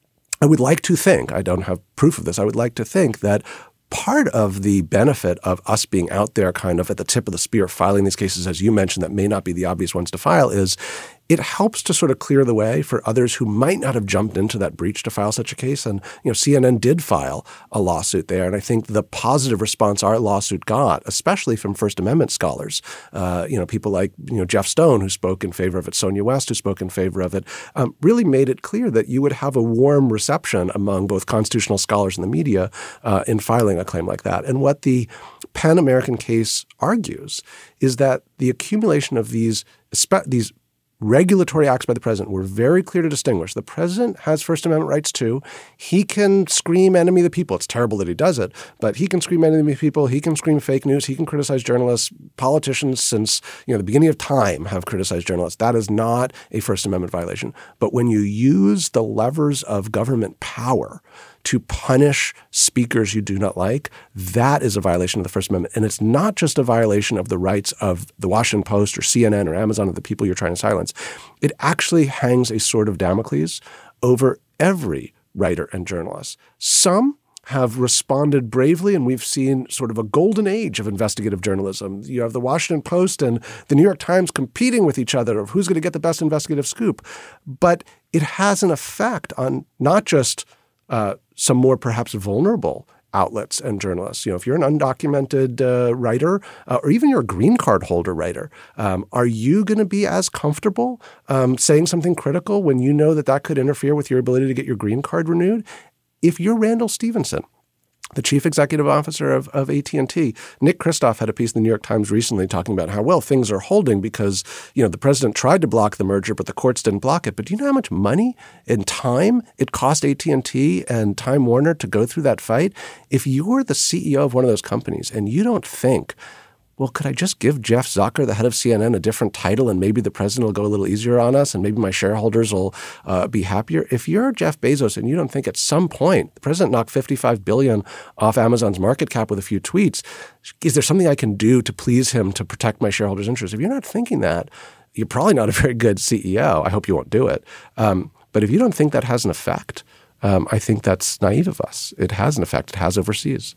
I would like to think, I don't have proof of this, I would like to think that part of the benefit of us being out there kind of at the tip of the spear filing these cases, as you mentioned, that may not be the obvious ones to file, is it helps to sort of clear the way for others who might not have jumped into that breach to file such a case. And, you know, C N N did file a lawsuit there. And I think the positive response our lawsuit got, especially from First Amendment scholars, uh, you know, people like, you know, Jeff Stone, who spoke in favor of it, Sonia West, who spoke in favor of it, um, really made it clear that you would have a warm reception among both constitutional scholars and the media uh, in filing a claim like that. And what the PEN American case argues is that the accumulation of these these regulatory acts by the president were very clear to distinguish. The president has First Amendment rights too. He can scream enemy of the people. It's terrible that he does it, but he can scream enemy of the people. He can scream fake news. He can criticize journalists. Politicians since you know the beginning of time have criticized journalists. That is not a First Amendment violation. But when you use the levers of government power to punish speakers you do not like, that is a violation of the First Amendment. And it's not just a violation of the rights of the Washington Post or C N N or Amazon or the people you're trying to silence. It actually hangs a sword of Damocles over every writer and journalist. Some have responded bravely, and we've seen sort of a golden age of investigative journalism. You have the Washington Post and the New York Times competing with each other of who's going to get the best investigative scoop. But it has an effect on not just uh, some more perhaps vulnerable outlets and journalists. You know, if you're an undocumented uh, writer uh, or even you're a green card holder writer, um, are you going to be as comfortable um, saying something critical when you know that that could interfere with your ability to get your green card renewed? If you're Randall Stephenson, the chief executive officer of, of A T and T, Nick Kristof had a piece in the New York Times recently talking about how well things are holding because, you know, the president tried to block the merger, but the courts didn't block it. But do you know how much money and time it cost A T and T and Time Warner to go through that fight? If you're the C E O of one of those companies and you don't think, well, could I just give Jeff Zucker, the head of C N N, a different title and maybe the president will go a little easier on us and maybe my shareholders will uh, be happier? If you're Jeff Bezos and you don't think at some point the president knocked fifty-five billion dollars off Amazon's market cap with a few tweets, is there something I can do to please him to protect my shareholders' interests? If you're not thinking that, you're probably not a very good C E O. I hope you won't do it. Um, but if you don't think that has an effect, um, I think that's naive of us. It has an effect. It has overseas.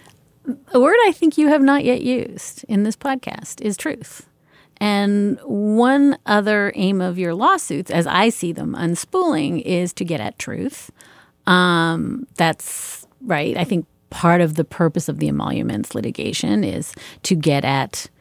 A word I think you have not yet used in this podcast is truth. And one other aim of your lawsuits, as I see them unspooling, is to get at truth. Um, that's right. I think part of the purpose of the emoluments litigation is to get at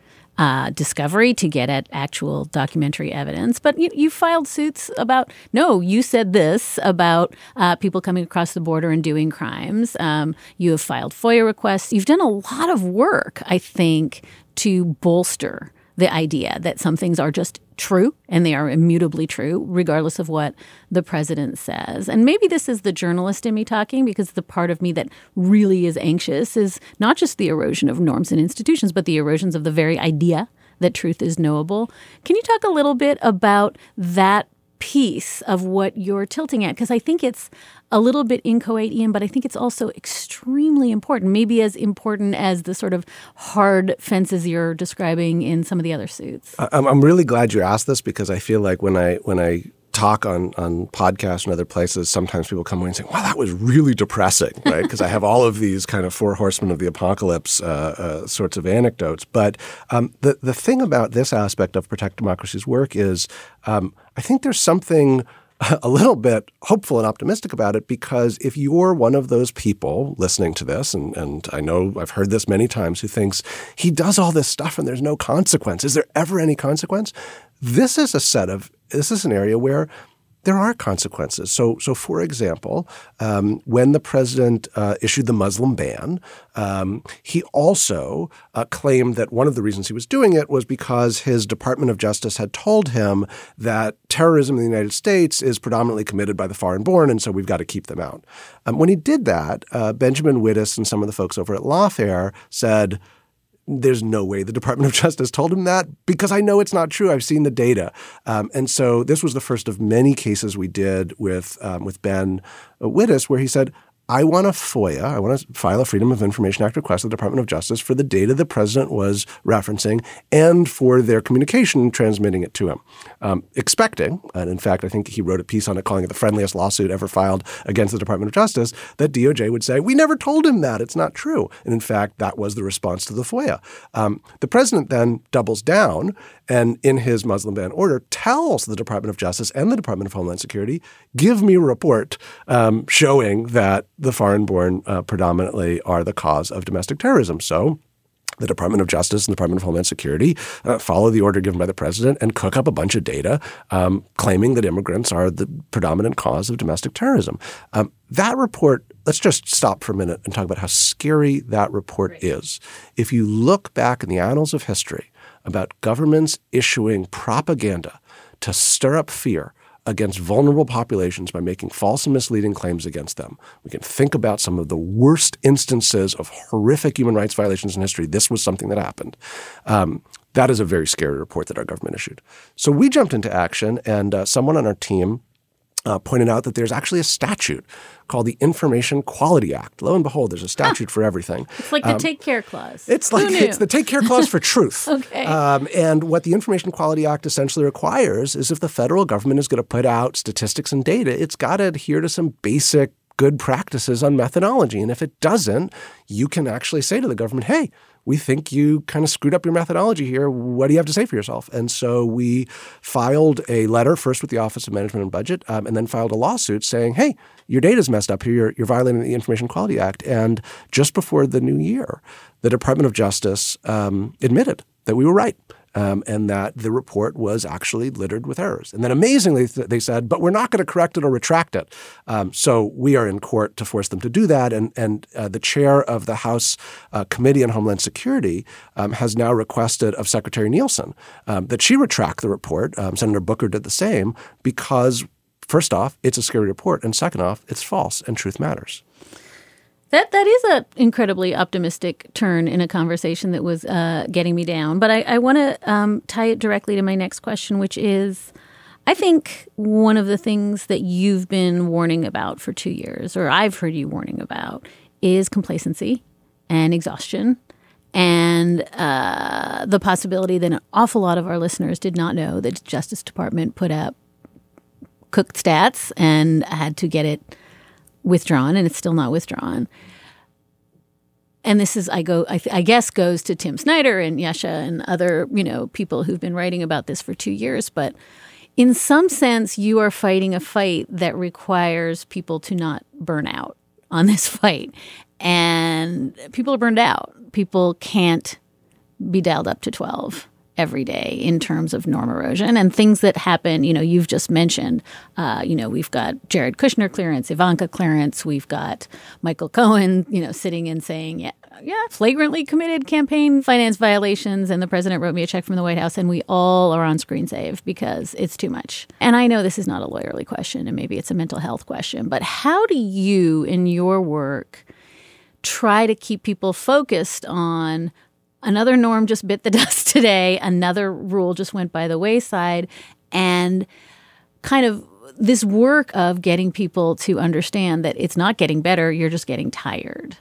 uh, discovery to get at actual documentary evidence. But you, you filed suits about, no, you said this about uh, people coming across the border and doing crimes. Um, you have filed FOIA requests. You've done a lot of work, I think, to bolster the idea that some things are just true and they are immutably true, regardless of what the president says. And maybe this is the journalist in me talking, because the part of me that really is anxious is not just the erosion of norms and institutions, but the erosions of the very idea that truth is knowable. Can you talk a little bit about that piece of what you're tilting at? Because I think it's a little bit inchoate, Ian, but I think it's also extremely important, maybe as important as the sort of hard fences you're describing in some of the other suits. I'm, I'm really glad you asked this, because I feel like when I when I talk on, on podcasts and other places, sometimes people come away and say, wow, that was really depressing, right? Because I have all of these kind of four horsemen of the apocalypse uh, uh, sorts of anecdotes. But um, the, the thing about this aspect of Protect Democracy's work is um, I think there's something a little bit hopeful and optimistic about it, because if you're one of those people listening to this, and, and I know I've heard this many times, who thinks he does all this stuff and there's no consequence. Is there ever any consequence? This is a set of this is an area where there are consequences. So, so for example, um, when the president uh, issued the Muslim ban, um, he also uh, claimed that one of the reasons he was doing it was because his Department of Justice had told him that terrorism in the United States is predominantly committed by the foreign-born, and so we've got to keep them out. Um, when he did that, uh, Benjamin Wittes and some of the folks over at Lawfare said, there's no way the Department of Justice told him that, because I know it's not true. I've seen the data. Um, and so this was the first of many cases we did with um, with Ben Wittes, where he said, I want a FOIA, I want to file a Freedom of Information Act request to the Department of Justice for the data the president was referencing and for their communication transmitting it to him. Um, expecting, and in fact, I think he wrote a piece on it calling it the friendliest lawsuit ever filed against the Department of Justice, that D O J would say, we never told him that. It's not true. And in fact, that was the response to the FOIA. Um, the president then doubles down and in his Muslim ban order tells the Department of Justice and the Department of Homeland Security, give me a report um, showing that the foreign-born uh, predominantly are the cause of domestic terrorism. So the Department of Justice and the Department of Homeland Security uh, follow the order given by the president and cook up a bunch of data um, claiming that immigrants are the predominant cause of domestic terrorism. Um, that report, let's just stop for a minute and talk about how scary that report right. is. If you look back in the annals of history about governments issuing propaganda to stir up fear against vulnerable populations by making false and misleading claims against them. We can think about some of the worst instances of horrific human rights violations in history. This was something that happened. Um, that is a very scary report that our government issued. So we jumped into action, and uh, someone on our team Uh, pointed out that there's actually a statute called the Information Quality Act. Lo and behold, there's a statute huh. for everything. It's like the um, take care clause. It's like it's the take care clause for truth. Okay. Um, and what the Information Quality Act essentially requires is if the federal government is going to put out statistics and data, it's got to adhere to some basic good practices on methodology. And if it doesn't, you can actually say to the government, hey, we think you kind of screwed up your methodology here. What do you have to say for yourself? And so we filed a letter first with the Office of Management and Budget um, and then filed a lawsuit saying, hey, your data's messed up here. You're, you're violating the Information Quality Act. And just before the new year, the Department of Justice um, admitted that we were right. Um, and that the report was actually littered with errors. And then amazingly, th- they said, but we're not going to correct it or retract it. Um, so we are in court to force them to do that. And, and uh, the chair of the House uh, Committee on Homeland Security um, has now requested of Secretary Nielsen um, that she retract the report. Um, Senator Booker did the same because, first off, it's a scary report. And second off, it's false and truth matters. That that is an incredibly optimistic turn in a conversation that was uh, getting me down. But I, I want to um, tie it directly to my next question, which is, I think one of the things that you've been warning about for two years, or I've heard you warning about, is complacency and exhaustion and uh, the possibility that an awful lot of our listeners did not know that the Justice Department put up cooked stats and had to get it withdrawn, and it's still not withdrawn. And this is, I go, I, th- I guess, goes to Tim Snyder and Yasha and other, you know, people who've been writing about this for two years. But in some sense, you are fighting a fight that requires people to not burn out on this fight. And people are burned out. People can't be dialed up to twelve every day in terms of norm erosion and things that happen. You know, you've just mentioned, uh, you know, we've got Jared Kushner clearance, Ivanka clearance. We've got Michael Cohen, you know, sitting and saying, yeah, yeah, flagrantly committed campaign finance violations. And the president wrote me a check from the White House, and we all are on screen save because it's too much. And I know this is not a lawyerly question, and maybe it's a mental health question, but how do you in your work try to keep people focused on another norm just bit the dust today, another rule just went by the wayside, and kind of this work of getting people to understand that it's not getting better, you're just getting tired?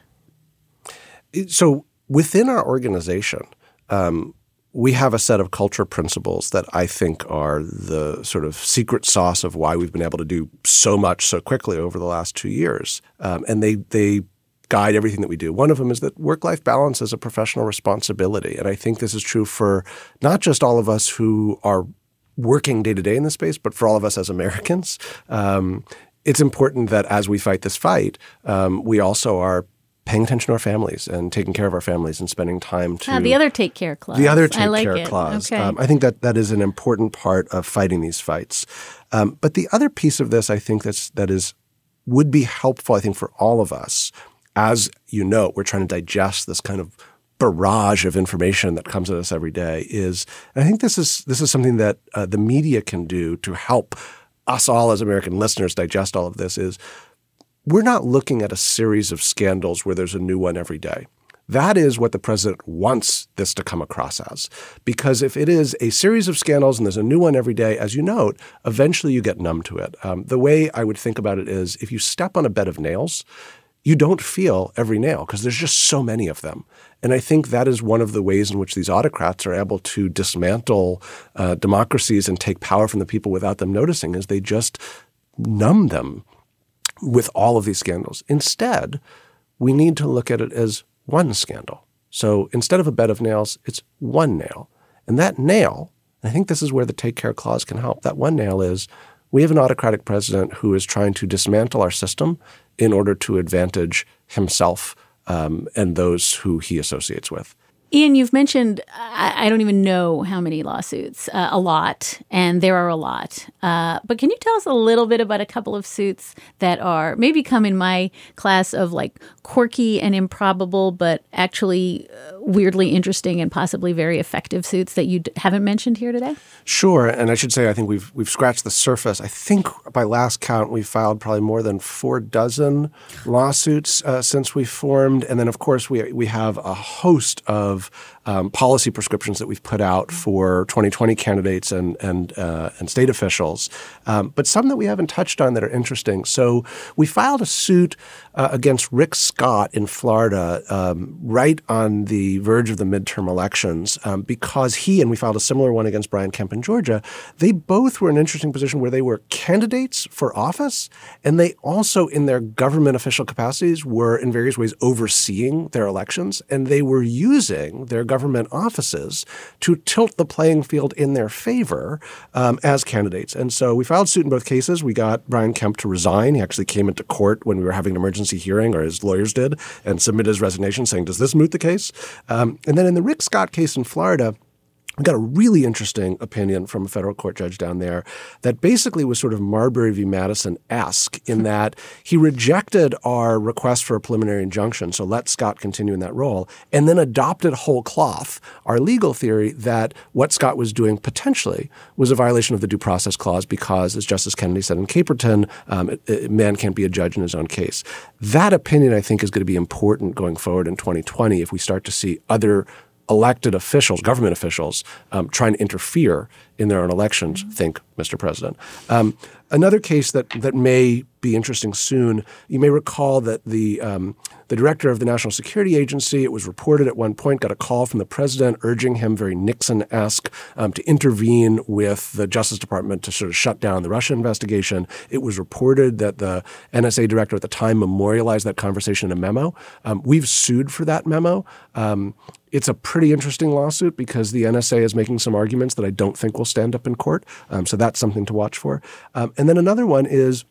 So within our organization, um, we have a set of culture principles that I think are the sort of secret sauce of why we've been able to do so much so quickly over the last two years. Um, and they they guide everything that we do. One of them is that work-life balance is a professional responsibility. And I think this is true for not just all of us who are working day-to-day in this space, but for all of us as Americans. Um, it's important that as we fight this fight, um, we also are paying attention to our families and taking care of our families and spending time to— Ah, the other take care clause. The other take I like care it. clause. Okay. Um, I think that that is an important part of fighting these fights. Um, but the other piece of this I think that's, that is would be helpful, I think, for all of us. As you know, we're trying to digest this kind of barrage of information that comes at us every day. Is and I think this is this is something that uh, the media can do to help us all as American listeners digest all of this. Is we're not looking at a series of scandals where there's a new one every day. That is what the president wants this to come across as. Because if it is a series of scandals and there's a new one every day, as you note, eventually you get numb to it. Um, the way I would think about it is if you step on a bed of nails, you don't feel every nail because there's just so many of them. And I think that is one of the ways in which these autocrats are able to dismantle uh, democracies and take power from the people without them noticing, is they just numb them with all of these scandals. Instead, we need to look at it as one scandal. So instead of a bed of nails, it's one nail. And that nail, I think this is where the take care clause can help. That one nail is we have an autocratic president who is trying to dismantle our system in order to advantage himself um, and those who he associates with. Ian, you've mentioned, I, I don't even know how many lawsuits, uh, a lot, and there are a lot. Uh, but can you tell us a little bit about a couple of suits that are maybe come in my class of like quirky and improbable, but actually uh, weirdly interesting and possibly very effective suits that you d- haven't mentioned here today? Sure. And I should say I think we've we've scratched the surface. I think by last count, we filed probably more than four dozen lawsuits uh, since we formed. And then, of course, we we have a host of Um, policy prescriptions that we've put out for twenty twenty candidates and and uh, and state officials, um, but some that we haven't touched on that are interesting. So we filed a suit uh, against Rick Scott in Florida um, right on the verge of the midterm elections um, because he, and we filed a similar one against Brian Kemp in Georgia, they both were in an interesting position where they were candidates for office, and they also in their government official capacities were in various ways overseeing their elections, and they were using their government offices to tilt the playing field in their favor um, as candidates. And so we filed suit in both cases. We got Brian Kemp to resign. He actually came into court when we were having an emergency hearing, or his lawyers did, and submitted his resignation saying, does this moot the case? Um, and then in the Rick Scott case in Florida, we got a really interesting opinion from a federal court judge down there that basically was sort of Marbury v. Madison-esque in that he rejected our request for a preliminary injunction, so let Scott continue in that role, and then adopted whole cloth our legal theory that what Scott was doing potentially was a violation of the Due Process Clause because, as Justice Kennedy said in Caperton, um, it, it, man can't be a judge in his own case. That opinion, I think, is going to be important going forward in twenty twenty if we start to see other elected officials, government officials, um, trying to interfere in their own elections, think Mister President. Um, another case that that may be interesting soon, you may recall that the um, the director of the National Security Agency, it was reported at one point, got a call from the president urging him very Nixon-esque um, to intervene with the Justice Department to sort of shut down the Russia investigation. It was reported that the N S A director at the time memorialized that conversation in a memo. Um, we've sued for that memo. Um, It's a pretty interesting lawsuit because the N S A is making some arguments that I don't think will stand up in court. Um, so that's something to watch for. Um, and then another one is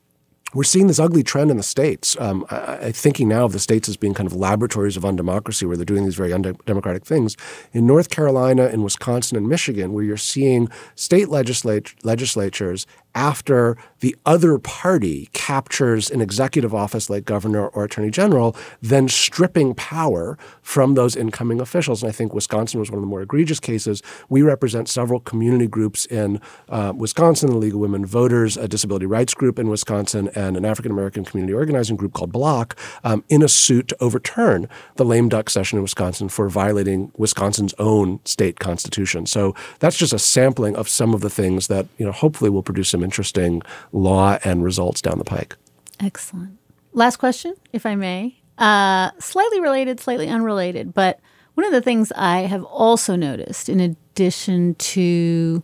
we're seeing this ugly trend in the states. Um, I, I thinking now of the states as being kind of laboratories of undemocracy where they're doing these very undemocratic things. In North Carolina, in Wisconsin, and Michigan, where you're seeing state legislat- legislatures after the other party captures an executive office like governor or attorney general, then stripping power from those incoming officials. And I think Wisconsin was one of the more egregious cases. We represent several community groups in uh, Wisconsin, the League of Women Voters, a disability rights group in Wisconsin, and an African-American community organizing group called Block, um, in a suit to overturn the lame duck session in Wisconsin for violating Wisconsin's own state constitution. So that's just a sampling of some of the things that, you know, hopefully will produce some interesting law and results down the pike. Excellent. Last question, if I may. Uh, slightly related, slightly unrelated, but one of the things I have also noticed, in addition to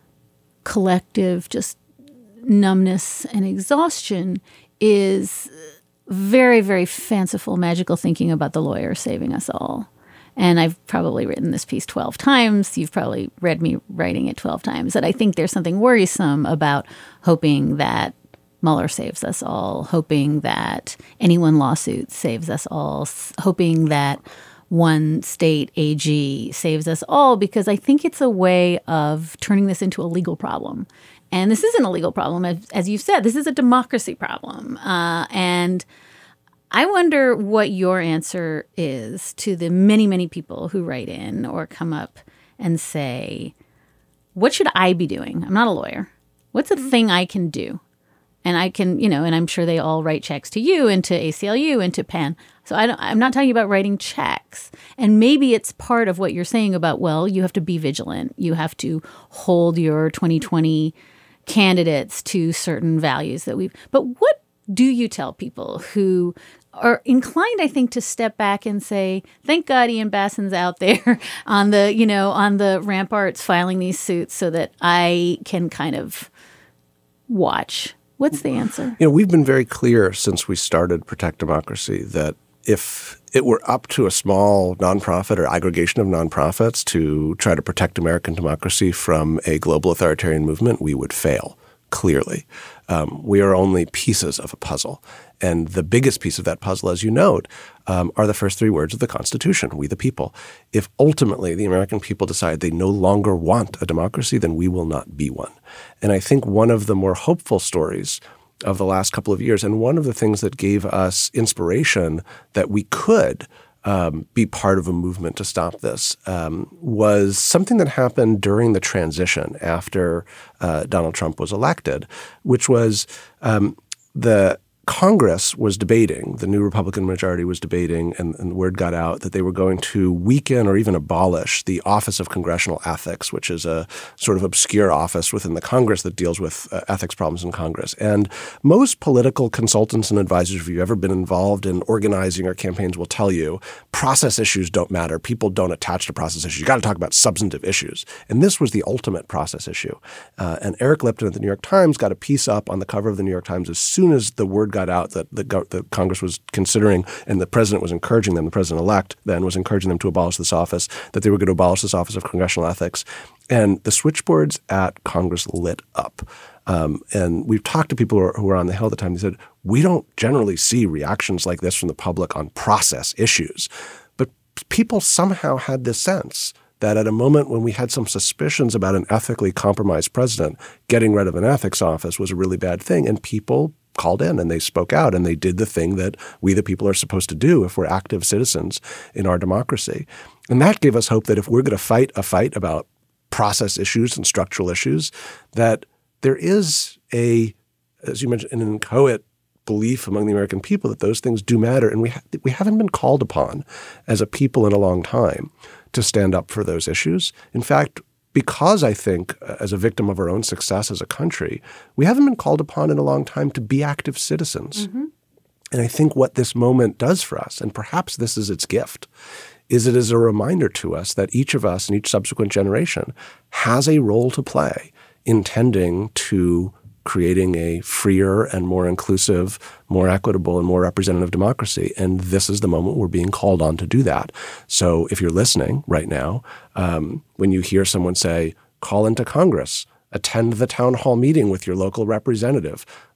collective just numbness and exhaustion, is very, very fanciful, magical thinking about the lawyer saving us all. And I've probably written this piece twelve times. You've probably read me writing it twelve times. That I think there's something worrisome about hoping that Mueller saves us all, hoping that any one lawsuit saves us all, hoping that one state A G saves us all, because I think it's a way of turning this into a legal problem. And this isn't a legal problem. As, as you've said, this is a democracy problem. Uh, and I wonder what your answer is to the many, many people who write in or come up and say, what should I be doing? I'm not a lawyer. What's a thing I can do? And I can, you know, and I'm sure they all write checks to you and to A C L U and to Penn. So I don't, I'm not talking about writing checks. And maybe it's part of what you're saying about, well, you have to be vigilant. You have to hold your twenty twenty candidates to certain values that we've, but what do you tell people who are inclined, I think, to step back and say, thank God Ian Basson's out there on the, you know, on the ramparts filing these suits so that I can kind of watch. What's the answer? You know, we've been very clear since we started Protect Democracy that if it were up to a small nonprofit or aggregation of nonprofits to try to protect American democracy from a global authoritarian movement, we would fail, clearly. Um, we are only pieces of a puzzle. And the biggest piece of that puzzle, as you note, um, are the first three words of the Constitution, we the people. If ultimately the American people decide they no longer want a democracy, then we will not be one. And I think one of the more hopeful stories of the last couple of years, and one of the things that gave us inspiration that we could um, be part of a movement to stop this, um, was something that happened during the transition after uh, Donald Trump was elected, which was um, the Congress was debating, the new Republican majority was debating, and, and the word got out that they were going to weaken or even abolish the Office of Congressional Ethics, which is a sort of obscure office within the Congress that deals with uh, ethics problems in Congress. And most political consultants and advisors, if you've ever been involved in organizing or campaigns, will tell you process issues don't matter. People don't attach to process issues. You got to talk about substantive issues. And this was the ultimate process issue. Uh, and Eric Lipton at the New York Times got a piece up on the cover of the New York Times as soon as the word got out that the, the Congress was considering and the president was encouraging them, the president-elect then was encouraging them to abolish this office, that they were going to abolish this Office of Congressional Ethics. And the switchboards at Congress lit up. Um, and we've talked to people who, are, who were on the Hill at the time. They said, we don't generally see reactions like this from the public on process issues. But people somehow had this sense that at a moment when we had some suspicions about an ethically compromised president, getting rid of an ethics office was a really bad thing. And people called in and they spoke out and they did the thing that we the people are supposed to do if we're active citizens in our democracy. And that gave us hope that if we're going to fight a fight about process issues and structural issues, that there is a, as you mentioned, an inchoate belief among the American people that those things do matter. And we ha- we haven't been called upon as a people in a long time to stand up for those issues. In fact, because I think uh, as a victim of our own success as a country, we haven't been called upon in a long time to be active citizens. Mm-hmm. And I think what this moment does for us, and perhaps this is its gift, is it is a reminder to us that each of us and each subsequent generation has a role to play in tending to creating a freer and more inclusive, more equitable, and more representative democracy. And this is the moment we're being called on to do that. So if you're listening right now, um, when you hear someone say, call into Congress, attend the town hall meeting with your local representative,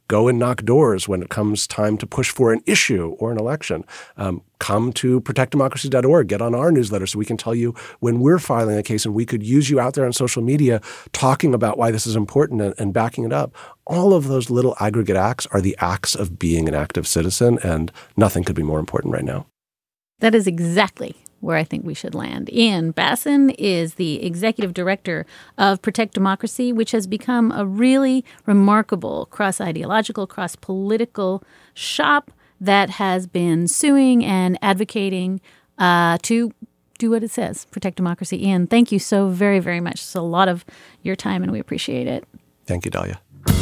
go and knock doors when it comes time to push for an issue or an election. Um, come to protect democracy dot org. Get on our newsletter so we can tell you when we're filing a case, and we could use you out there on social media talking about why this is important and, and backing it up. All of those little aggregate acts are the acts of being an active citizen, and nothing could be more important right now. That is exactly where I think we should land. Ian Bassin is the executive director of Protect Democracy, which has become a really remarkable cross-ideological, cross-political shop that has been suing and advocating uh, to do what it says, protect democracy. Ian, thank you so very, very much. It's a lot of your time, and we appreciate it. Thank you, Dahlia.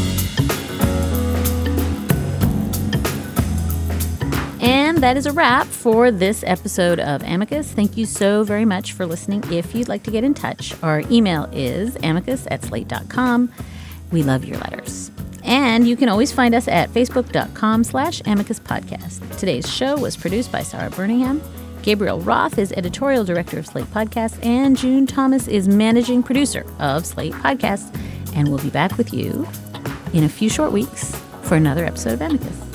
And that is a wrap for this episode of Amicus. Thank you so very much for listening. If you'd like to get in touch, our email is amicus at slate dot com. We love your letters. And you can always find us at facebook.com slash amicus podcast. Today's show was produced by Sarah Birmingham. Gabriel Roth is editorial director of Slate Podcasts, and June Thomas is managing producer of Slate Podcasts. And we'll be back with you in a few short weeks for another episode of Amicus.